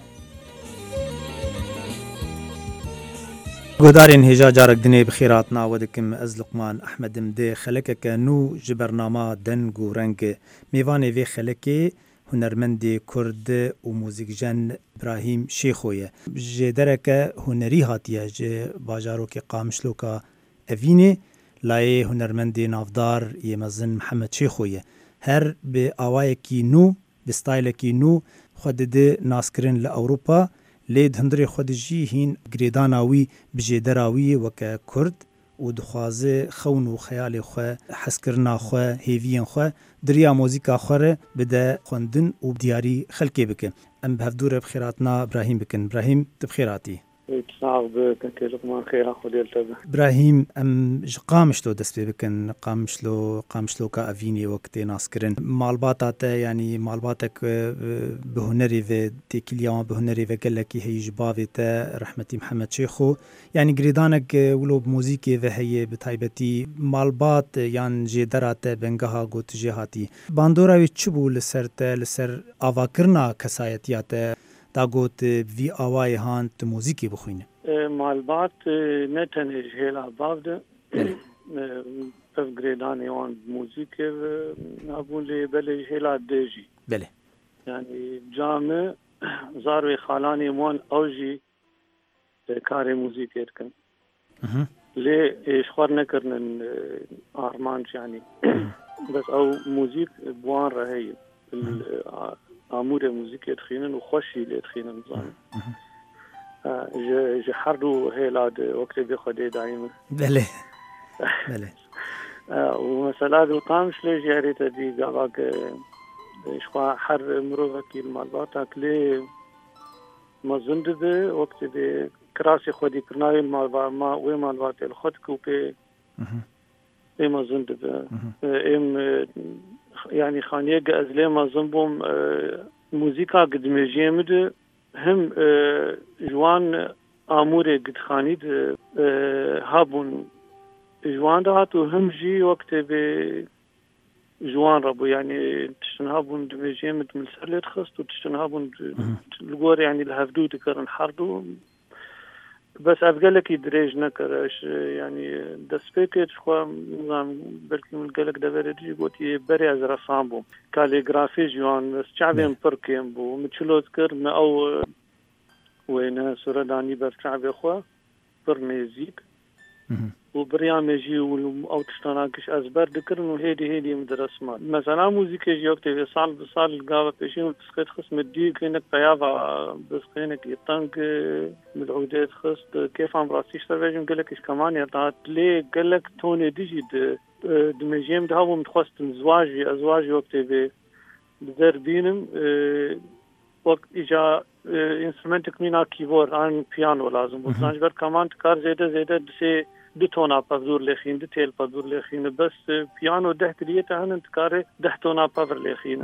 گۆدارên hêja carek dinê bi xêrat nawe dikim ez Luqman Ehmedim dê xelekeke nû ji bernama deng û rengê mêvanê vê xelekê hunermendê Kurd û mûzîkjen İbrahîm Şêxo ye. Ji dereke hunerî hatiye ji bajarokê Qamişloka Evînê layê hunermendê navdar yê mezin Mihemed Şêxo ye. Her bi awayekî nû bi stylekî nû xwe dide naskirin li Ewropa lê hundirê xwe de jî hîn girêdana wî bi jêdera wî weke Kurd û dixwaze xewn û xeyalê xwe hezkirina xwe hêviyên xwe diriya mûzîka xwe re bide xwendin û diyarî xelkê bike. Em bi hevdûre bi xêratina İbrahîm bikin. İbrahîm tu bi xêratî. تصاغ بكنت ما خير أخو ديال تبع إبراهيم أم قامشلو دست بكن قامشلو قامشلو كأفيني وقت ناسكرن مالباتات يعني مالباتك بهنري في تكليان بهنري في قالك هي جبابته رحمتي محمد شيخو يعني قريدانك ولو بموسيقى في هي بتايبتي مالبات يعني جدرات بنجها قوت جهاتي باندورا ويتشبو لسرت لسر أفاكرنا كسايتيات تاقوت في آواي هان تموزيكي بخوينه مالبات نتن جهلا بابده بفقريداني وان موزيكي نابون لي بلي جهلا ديجي بله يعني جامع زاروي خالاني موان اوجي كاري موزيكي اركن ليه اشخوار نكرن ارمانش يعني بس او موزيك بوان رهي امور موزيكي تخينن وخوشي اللي تخينن زان ج حردو هيلاد وقت بيخدي دائما بله بله ومثلا دو قامش لي جاريت دي قالك اشخوا حر مروكي المالباتك لي ما زندبه وقت بي كراسي خودي كرناي المالبا ما وي مالبات الخد كوبي اما زندبه ام يعني خانيه ازلي ما زنبوم موزيكا قد مجيمد هم جوان اموري قد خانيد هابون جوان دهات وهم جي وقت ب جوان ربو يعني تشنهابون دمجيمد من سرلت خست وتشنهابون الغور يعني الهفدو تكرن حردو بس أفقالك يدريج نكرش يعني دسبيكت خو نظام بلكي من قالك دبر دي قوتي بري از رسام بو كاليغرافي جوان شعبين بركيم بو متشلو ذكر ما او وين سورة داني برشعبي خو برميزيك وبريامجي او تشتناكش ازبر ذكر انه هيدي هيدي مدرسما مثلا موزيكي جيوكتي في صال بصال القاوة بيشين تسخيت خصم الدي كينك بيافا بس كينك يطنق بالعودات خص كيف عم راسيش تربيجم قالك ايش كمان يطاعت ليه قالك توني ديجي دمجيم دهابو متخوست زواجي ازواجي وقتي في بدر بينم وقت اجا انسترومنتك مينا كيبورد عن بيانو لازم وزانج بر كمان تكار زيادة زيادة دسي دو تونا بافدور لخين دو تيل بافدور لخين بس بيانو ده تريته هن تكاره ده تونا بافر لخين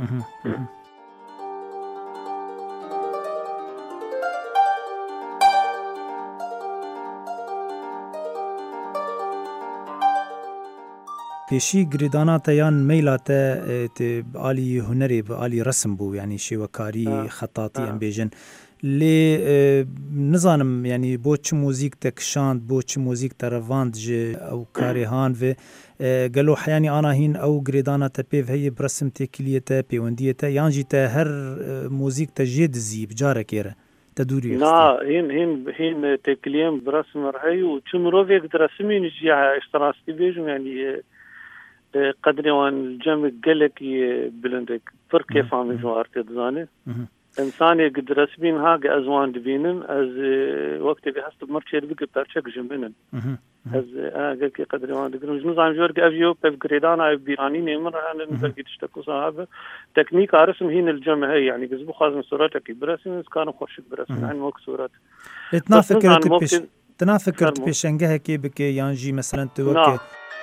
پیشی گریدانات یان میلات عالی هنری و عالی رسم بو يعني شیوکاری خطاطی ام بیجن لی نزانم يعني بو چ موزیک تکشاند بو چ موزیک ترواند ج او کاری هان و قالوا حياني انا هين او گریدانات پیو هي برسم تکلیته پیوندیته یان جیته هر موزیک تجید زی بجاره کیره تدوري لا هين هين هين تكليم برسم رهي وتمروفيك درسمين جي اشتراستي بيجم يعني قدري وان الجمع قالك بلندك فرق فامي جوارتي تزاني انساني قد رسمين هاق ازوان دبينن از وقت بحسب مرشد بك برشك جمنن از قالك قدري وان دقرن نظام جورك افيو بفقريدانا بيراني نمر انا نبقى تشتكو صاحب تكنيك ارسم هين الجمع هي يعني قزبو خازن صورتك برسم كانوا خوش برسم عن وقت صورت تنافكرت بيش تنافكرت بيشنجه كي بك يانجي مثلا توكي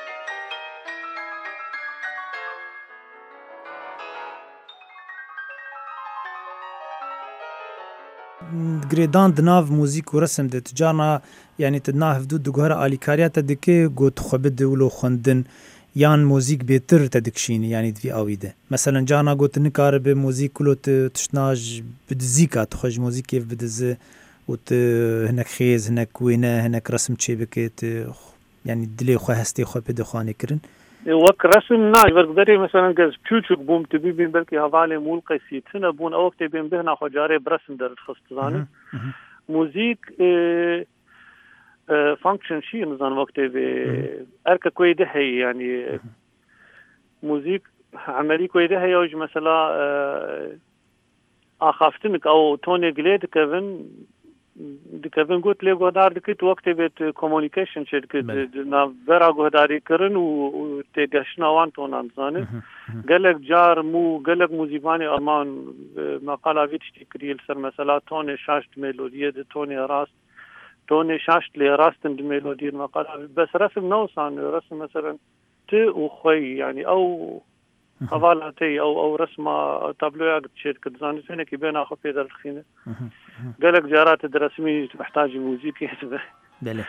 گریدان دناف موزیک و رسم ده تجانا يعني تدناف دو دگوهر آلیکاریات دکه گوت خوبد ولو خوندن یان موزیک بهتر تدکشینی يعني في آویده مثلا جانا گوت نکار به موزیک کلو تشناج بدزیکا تخوش موزیک کیف بدزه و هناك خيز هناك وينه هناك رسم چه بكت يعني دلي خو هستي خو بده خاني كرن وك رسم ناج برقدري مثلا قز بيوتشك بوم تبي بين بلكي هذالي مول قيسيت هنا بون اوقت بين بهنا خجاري برسم در خصتزاني موزيك اه اه فانكشن شي نظام وقت بي اركا كويده هي يعني موزيك عملي كويده هي وج مثلا اه اخافتمك او توني قليد كيفن دكابن قلت لي قدار دكت وقت بيت كومونيكيشن شركة نا برا قداري كرن وتجشنا وان تونان زاني قالك جار مو قالك موزيباني أمان مقالة فيتش تكريل سر مثلا توني شاشت ميلودية توني راست توني شاشت لي راستن الميلودي المقال بس رسم نوصان رسم مثلا ت وخي يعني او حوالاتي او او رسمه تابلو شيت كتزاني هنا كي بين اخو في الخينه قالك جارات الرسمي محتاج موسيقى بله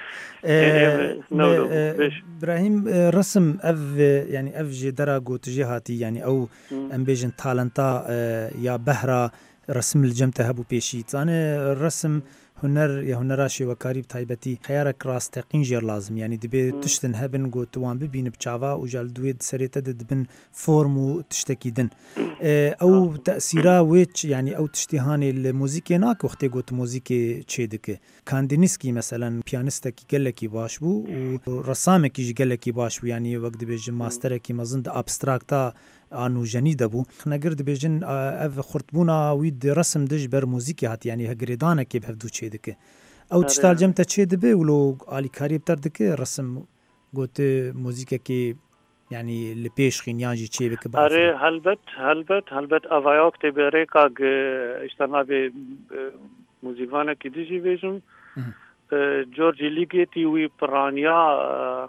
ابراهيم رسم اف يعني اف جي درجه تجهاتي يعني او ام بيجن تالنتا يا بهرة رسم الجمته هبو بيشي انا الرسم هنر يا هنراشي وكاريب تايبتي خيارك راستقين جير لازم يعني دبي تشتن هبن جو توان ببين بتشافا وجال دويد سريته دبن فورم وتشتكيدن او تاثيرا ويتش يعني او تشتهاني الموسيقى ناك وقت قلت موسيقى تشيدك كاندينسكي مثلا بيانستك قالكي باش بو ورسامك يجي قالكي باش بو يعني وقت بيجي ماستركي مازند ابستراكتا انو جنيده بو خنا قرد بيجن اف خرطبونا ويد رسم دج بر موسيقى هات يعني هجريدانا كي بهدو تشيدك او تشتال جمتا تشيد بي ولو علي كاريب تردك رسم قلت موسيقى كي يعني لبيش خينياجي تشيبك اري هلبت هلبت هلبت افايوك تبريكا اشتنا ب موزيفانا كي ديجي بيجن جورجي ليغيتي وي برانيا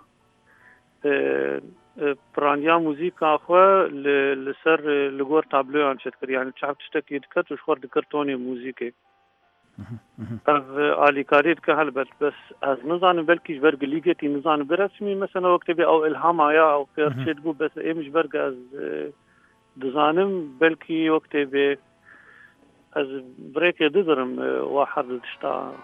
برانيا موزيكا خو لسر لغور تابلو ان شكر يعني شعب تشتكي دكت وشخور دكرتوني موزيكي اف علي كاريد كهلبت بس از نظام بلكي برق ليغيتي نظام برسمي مثلا وقت بي او الهام يا او كرشدغو بس مش برق از دزانم بلكي وقت بي از بريك دزرم واحد تشتا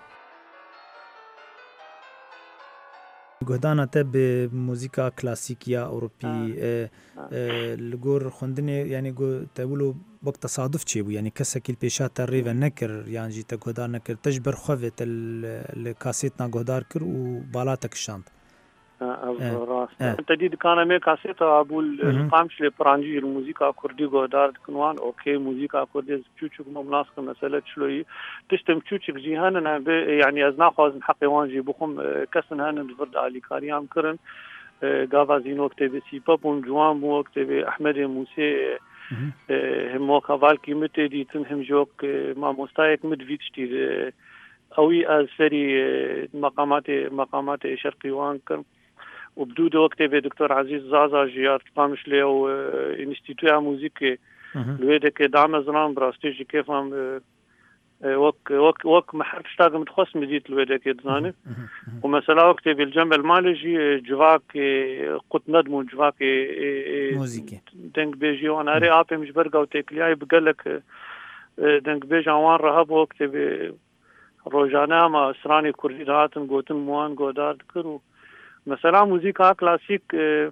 گهدانا ته به موزیکا کلاسیکیا اوروپی لگور خوندنه یعنی گو تقولوا وقت تصادف چی بو یعنی کس کی پیشات ریو نکر یعنی جی ته گهدار نکر تجبر خوت الکاسيت نا گهدار کر او بالا تک شاند راست تدید کانا می کاسيت ابو القامش لبرانجي الموسيقى كردي گهدار کنوان اوكي موسيقى كردي چوچو مناسق مساله شلوي تشتم چوچك جيهان انا يعني از ناخذ حقي وانجي بخم كسن هان الفرد علي كاريام كرن غافازين وقت بي بابون جوان وقت بي احمد موسى هم وكفال كيمتي دي تنهم جوك ما مستايك مدفيتشتي اوي از فري مقامات مقامات شرقي وان كرن وبدود وقت بي دكتور عزيز زازا جيار قامش له انستيتوت موسيقى لويدك دعم زران براستيجي كيفهم وك وك وك ما حرفش تاق متخص مديت لويدك زاني ومثلا وقت بالجنب المالجي جواك قط ندمو جواك موسيقى دنك بيجي وانا ري ابي مش برقه وتكلياي بقلك دنك بيجي وان رهب وقت بي روجانا ما سراني كردي هاتن قوتن موان قودار دكرو مثلا موسيقى كلاسيك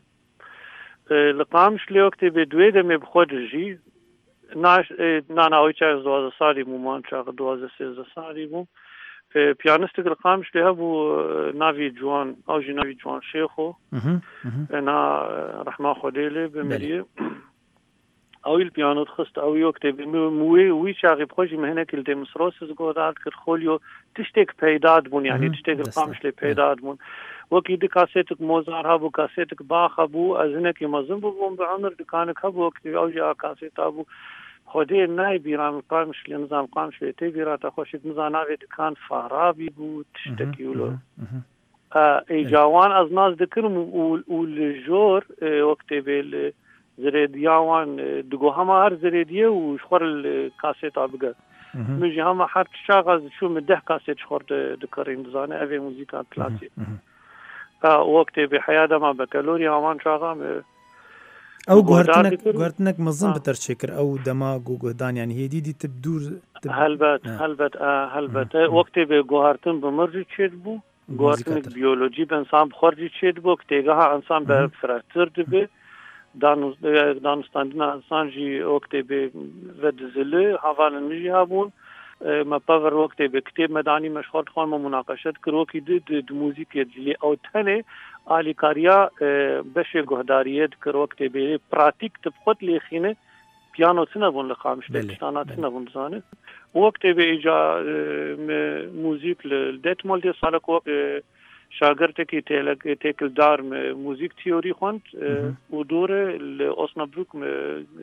لقامش لوقت بدوي دمي بخود جي ناش نانا اوچا زواز سالي مومان چاق دواز سيز سالي بو بيانست لقامش له ابو نافي جوان او جي نافي جوان شيخو انا رحمه خديله بمريه او البيانو تخست او يكتب موي وي شاغي بخوجي مهنه كل دي مسروس زغودات كرخوليو تشتك بيداد بون يعني تشتك القامش لي بيداد بون وكي دي كاسيتك موزار هابو كاسيتك باخ ابو ازنك مزن بو بعمر دكانك هابو وقت او جا كاسيت ابو خدي ناي بيران قامش لنظام قامش تي بيرات خوشت نظام دكان فارابي بو تشتكيولو ا اي جوان از ناس دكرم والجور وقت بال زريدياوان دغو هما هر زريديه وشخور الكاسيت ابغا مجي هما حرت شاغز شو مده كاسيت شخور دكرين زانه افي موسيقى كلاسيك ا وقت بحياده ما بكالوريا همان شاغام او غورتنك غورتنك مزن بترشكر او دماغ وغدان يعني هي دي دي تبدور هلبت هلبت هلبت وقت بغورتن بمرج تشدبو غورتنك بيولوجي بنسام خرج تشدبو كتيغا انسان بفراتر دبي دانو دانستاندنا انسان جي وقت به ودزله حوالن مجي هابون ما باور وقت به كتاب مداني مشهور خان مناقشات کرو کی د موزیک دلی او ثاني علي كاريا بش گهداريت کرو وقت به پراتيك تبقت لخينه بيانو سنبون لخامش لشتانات سنبون زانه وقت به اجا موزيك لدت مال دي سالك وقت شاگرد کی تلک تکل دار موزیک تیوری خوند و دوره لاسنابروک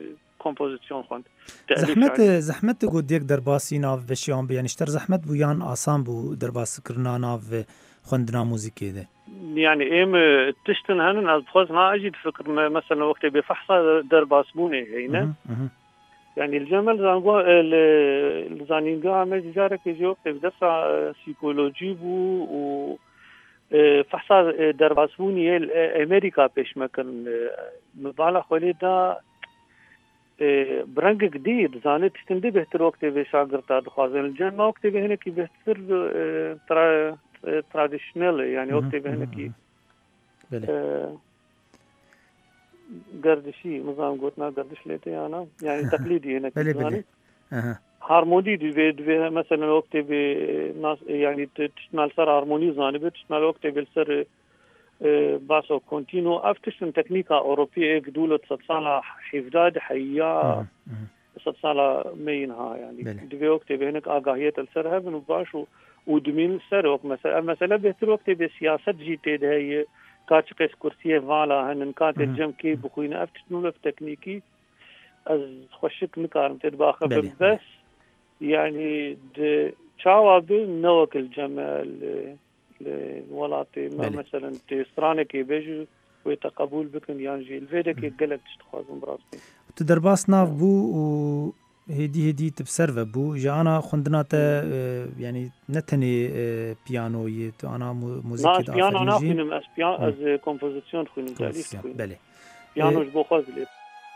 کۆمپۆزیسیۆن خوند زەحمەت زەحمەت گوت یەک دەرباسی ناو بەشیان بیانیشتر زەحمەت بوو یان ئاسان بوو دەرباسکردنا ناو خوندنا موزیکێ ده يعني ئێمە تشتن هەنن ئەس بخۆزنا ئەجید فکر مثلا وەکتێ بێ فەحسا دەرباسبوونێ هەینە يعني الجمل زانگو الزانينغا عمل جارك جو بدرس سيكولوجي بو و فحصا درباسبوني امريكا پیش مكن مبالا خوليدا برنگ جديد زانت تندي بهتر وقت به شاگرد دخوازن الجن ما وقت به هنا کی بهتر ترا تراديشنال يعني وقت به هنا کی گردشی نظام گوتنا گردش لیتے ہیں نا یعنی تقلیدی ہے نا هارمونی دوی دوی مثلا وقت به ناس يعني تشمل سر هارموني زانبه تشمل وقت بالسر باسو كونتينو افتشن تكنيكا اوروبيه قدوله صالة حفداد حيا صالة مينها يعني دوی وقت به هناك آگاهية السر هبن وباشو ودمين السر وقت مثلا مثلا بهتر وقت بسياسة جيتي ده هي كاتشقس كرسيه فالا هنن كانت الجم كي بخوينا افتشنو لف تكنيكي از خوشك نكارم تدباخه بس يعني تشاوا بنوك الجمال الولاتي ما مثلا تسترانك بيجو ويتقبول بكن يعني الفيدك قلت تخوازم براسي تدرباس ناف بو و هدي هدي تبسرفه بو جانا خندناته يعني نتني بيانوي انا موسيقى دا بيانو انا خنم اس بيان از كومبوزيسيون خنم تاليف بله بيانو بو خازلي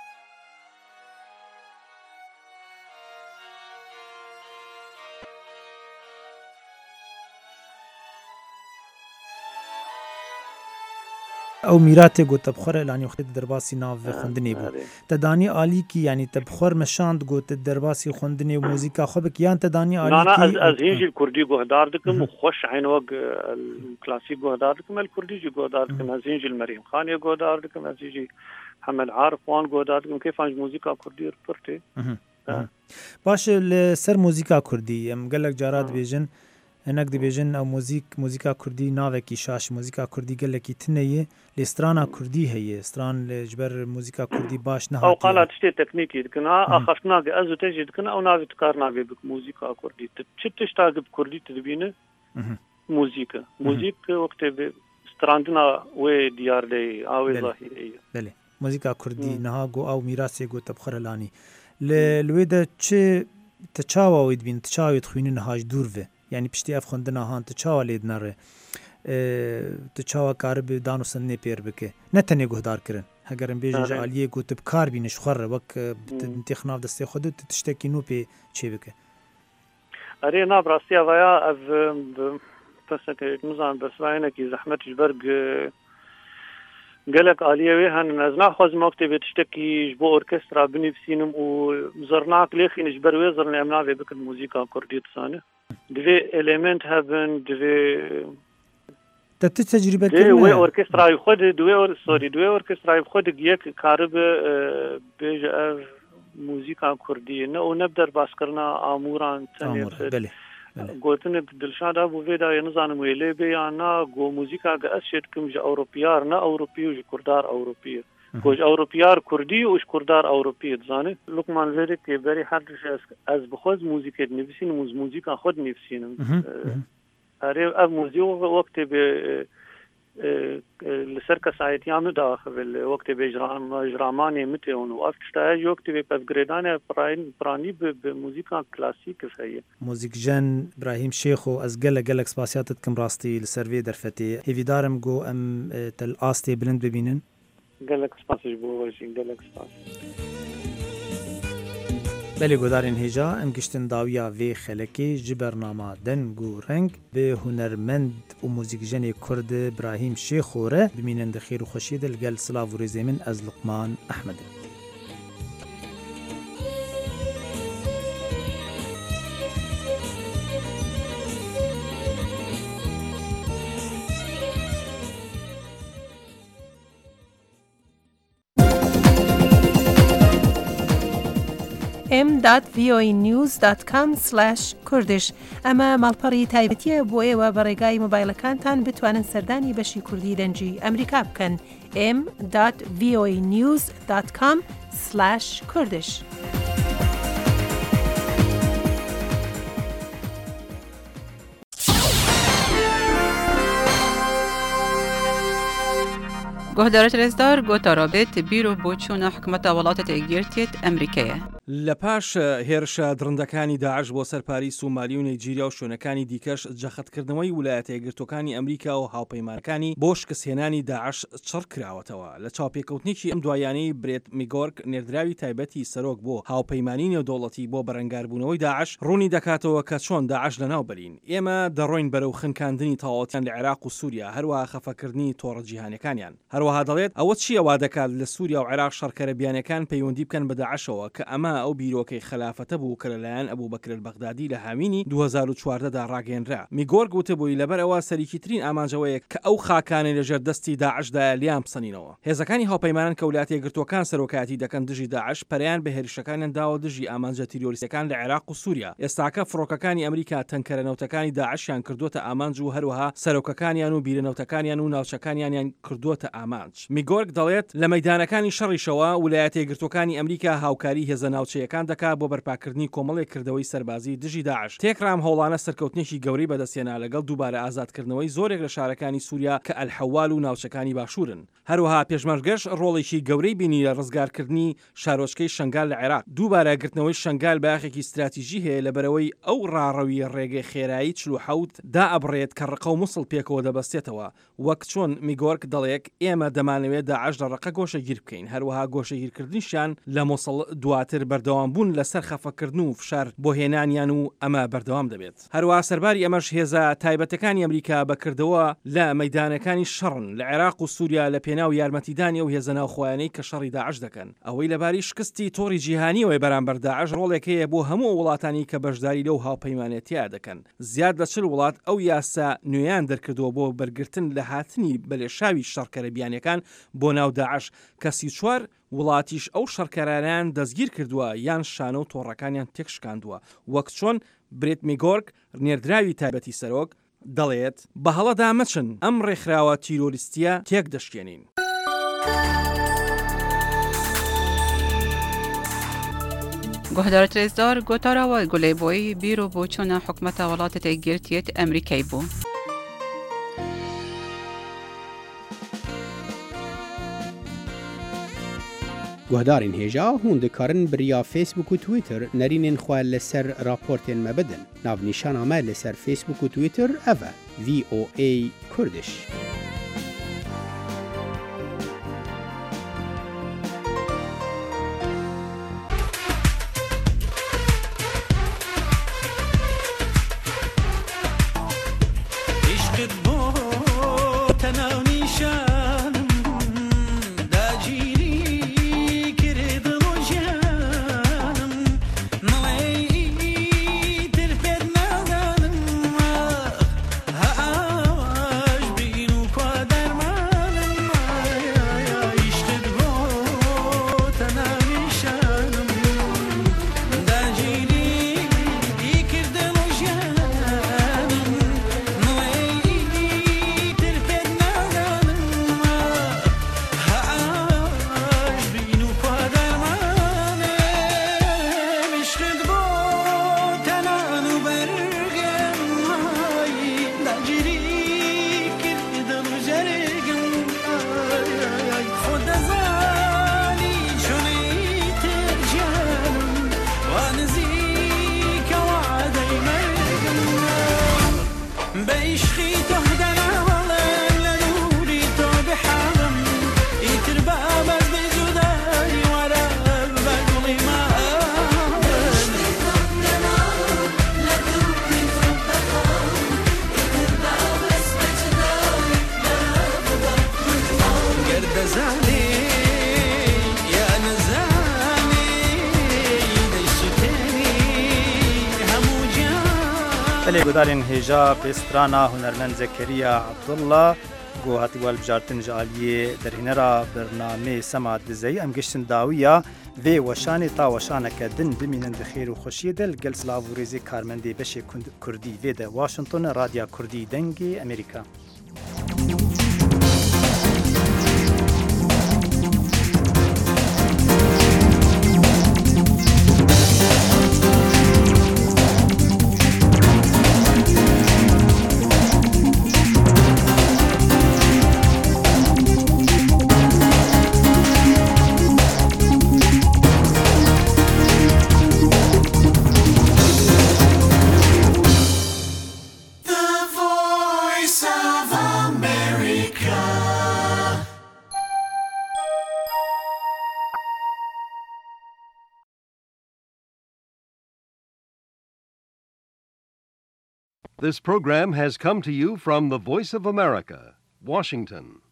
او میراته گو تبخور لانی وقت درباسی ناو خوندنی بو تدانی عالی کی یعنی تبخور مشاند گو درباسی خوندنی و موزیکا خوبک یان تدانی عالی کی انا از از هیچ الكردي گو هدار دکم خوش عین وق الكلاسيك گو هدار دکم الكردي گو هدار دکم از هیچ المریم خان گو هدار دکم از هیچ محمد عارف وان گو هدار دکم كيف انج موزیکا کردی پرته باش لسر موزیکا کردی ام گلک جارات بیجن هناك ديبيجن او موزيك موزيكا كردي ناوكي شاش موزيكا كردي قالكي تنيه لسترانا كردي هي استران لجبر موزيكا كردي باش نهات او قالت شتي تكنيكي كنا اخفتنا ازو تجي كنا او نافي تكارنا بك موزيكا كردي تشتاق بكردي تدبينه موزيكا موزيك وقت استراندنا و ديار دي او ظاهريه بله موزيكا كردي نهاغو او ميراثي جو تبخرلاني لويدا تش تشاوا ويدبين تشاوي تخوينين هاج دورفه يعني پشتی اف خوندنا هان تچاوا لید نره تچاوا کار به دانو سنه پیر بکه نه تنه گهدار کرن اگرم بیجن جالیه گو تب کار بینش خور وک انتخاب دسته خود تشتکی نو پی چی بکه اری نا براسیا ویا از بس که نظام بس وینه کی زحمت جبرگ قالك آلية هن نزنا خوز مكتب تشتكي جبو أوركسترا بنفسينم وزرناك ليخي نجبر ويزر نعمنا في بك الموسيقى كردية ثانية دوی إليمنت هبن دوی تت تجربة دوی أوركسترا يخد دوی أور سوري دوی أوركسترا يخد يك كارب بيج أف موسيقى كردية نو نبدر باسكرنا آموران آمور بله قلتن دلشاد ابو فيدا ينظام ويلي بيانا جو موسيقى قاسيت كم ج اوروبيار نا اوروبي وج كردار اوروبي كوج اوروبيار كردي وش كردار اوروبي زاني لقمان فيريك بري حدش از بخوز موسيقى نفسين موز موسيقى خود نفسين اري اب موزيو وقت ب لسركس عيتيام داخل وقت بجرام جراماني متون وافتشتاج وقت بابجريدان براين براني بموسيقى كلاسيك فهي موزيك جن ابراهيم شيخو از قال قالك سباسياتكم راستي لسيرفي درفتي هيفي دارم جو ام تل استي بلند ببينن قالك سباسي بو وجين قالك سباسي بله گودارین هجا ام گشتن داویا وی خلکی جبرنامه دنگو رنگ به هنرمند و موزیکجن کرد ابراهیم شیخوره بمینند خیر و خوشید الگل سلاو و رزیمن از لقمان احمد ام دات وی او ای نیوز دات کام سلاش کوردش اما مالپەڕی تایبەتیە بۆ ئێوە بە ڕێگای مۆبایلەکانتان بتوانن سەردانی بەشی کوردی دەنجی ئەمریکا بکەن ام دات وی او ای نیوز دات کام سلاش کوردش. گهدارت رزدار گوتا رابط بیرو بۆچوونە حکومەتە وڵاتە تێگیرتێت ئەمریکایە. لە پاش هێرشە درندەکانی داعش بۆ سەرپاری سومالی و نەیجیریا و شوێنەکانی دیکەش جەختکردنەوەی ویلایەتە یەکگرتوەکانی ئەمریکا و هاوپەیمانەکانی بۆ شکستهێنانی داعش چڕ کراوەتەوە. لە چاوپێکەوتنێکی ئەم دوایانەی برێت میگۆرگ نێردراوی تایبەتی سەرۆک بۆ هاوپەیمانی نێودەوڵەتی بۆ بەرەنگاربوونەوەی داعش ڕوونی دەکاتەوە کە چۆن داعش لەناو بەرین. ئێمە دەڕۆین بەرەو خنکاندنی تاوەتیان لە عێراق و سووریا هەروەها خەفەکردنی تۆڕە جیهانیەکانیان. هەروەها دەڵێت ئەوە چییە وا دەکات لە سووریا و عێراق شەڕکەرە بیانەکان پەیوەندی بکەن بە داعشەوە کە ئەمە ئەو بیرۆکەی خلافەتە بوو کە لەلایەن ئەبوو بەکر البەغدادی لە هاوینی دوو هەزار و چواردەدا ڕاگەیەنرا. میگۆرگ وتبووی لەبەرەوە سەرەکیترین ئامانجەوەیە کە ئەو خاکانەی لەژێر دەستی داعشدا لیان بسەنینەوە. هێزەکانی هاوپەیمانان کە ویلایەتە یەکگرتووەکان سەرۆکایەتی دەکەن دژی داعش پەریان بە هێرشەکانیان داوە دژی ئامانجە تیرۆریستەکان لە عێراق و سووریا. ئێستاکە فڕۆکەکانی ئەمریکا تەنکەرەنەوتەکانی داعشیان کردوتە ئامانج و هەروەها سەرۆکەکانیان و بیرەنەوتەکانیان و ناوچەکانیان کردوتە ئامانج. میگۆرگ دەڵێت لە مەیدانەکانی شەڕیشەوە ویلایەتە یەکگرتووەکانی ئەمریکا هاوکاری هێزە ناوچەیەکان دەکات بۆ بەرپاکردنی کۆمەڵێک کردەوەی سەربازی دژی داعش. تێکرام هەوڵانە سەرکەوتنێکی گەورەی بەدەستێنا لەگەڵ دووبارە ئازادکردنەوەی زۆرێک لە شارەکانی سووریا کە ئەلحەوال و ناوچەکانی باشوورن. هەروەها پێشمەرگەش ڕۆڵێکی گەورەی بینی لە ڕزگارکردنی شارۆچکەی شنگال لە عێراق. دووبارە گرتنەوەی شنگال بەیاخێکی استراتیژی هەیە لەبەرەوەی ئەو ڕاڕەوی ڕێگەی خێرایی چل و حەوت دا ئەبڕێت کە ڕقە و مووسڵ پێکەوە دەبەستێتەوە. وەک چۆن میگۆرگ دەڵێک ئێمە دەمانەوێت داعش لە ڕقە گۆشەگیر بکەین. هەروەها گۆشەگیرکردنیشیان لە مووسڵ دواتر بەردەوام بوون لەسەر خەفەکردن و فشار بۆ هێنانیان و ئەمە بەردەوام دەبێت. هەروەها سەرباری ئەمەش هێزە تایبەتەکانی ئەمریکا بەکردەوە لە مەیدانەکانی شەڕن لە عێراق و سووریا لە پێناو یارمەتیدانی و هێزە ناوخۆیانەی کە شەڕی داعش دەکەن. ئەوەی لەباری شکستی تۆڕی جیهانیەوەی بەرامبەر داعش ڕۆڵێک هەیە بۆ هەموو وڵاتانی کە بەشداری لەو هاوپەیمانێتیە دەکەن. زیاد لە چل وڵات ئەو یاسا نوێیان دەرکردەوە بۆ بەرگرتن لە هاتنی بەلێشاوی شەڕکەرە بیانەکان بۆ ناو داعش کە سی چوار وڵاتیش ئەو شەڕکەرانیان دەستگیر کردووە یان شانە و تۆڕەکانیان تێکشکاندووە. وەک چۆن برێت میگۆرگ نێردراوی تایبەتی سەرۆک دەڵێت بە هەڵەدا مەچن ئەم ڕێکخراوە تیرۆریستیە تێک دەشکێنین. گهدارت رزدار گوتاراوە گولێبۆی بیرۆ بۆچوونە حکومەتە وڵاتە تێگیرتێت ئەمریکای بوو. گوهدارین هێژا هون دەکارن بریا فیسبوک و تویتر نەرینên xwe لەسەر راپۆرتên me bidin. Navnîşana me لەسەر فیسبوک و تویتر ev e V O A Kurdish. گودارین هێژا پێسترانا هونەرمەند زەکەریا عەبدوڵڵا گۆ هاتیوال بژارتن ژالیێ دەرهێنەرا بەرنامەی سەما دزەی ئەم گەشتن داویە vê weşanê ta weşaneke din bimînin di xêr û xweşiyê de li gel silav û rêzê karmendê beşê Kurdî vê de Washington Radya Kurdî dengê Amerîka. This program has come to you from the Voice of America, Washington.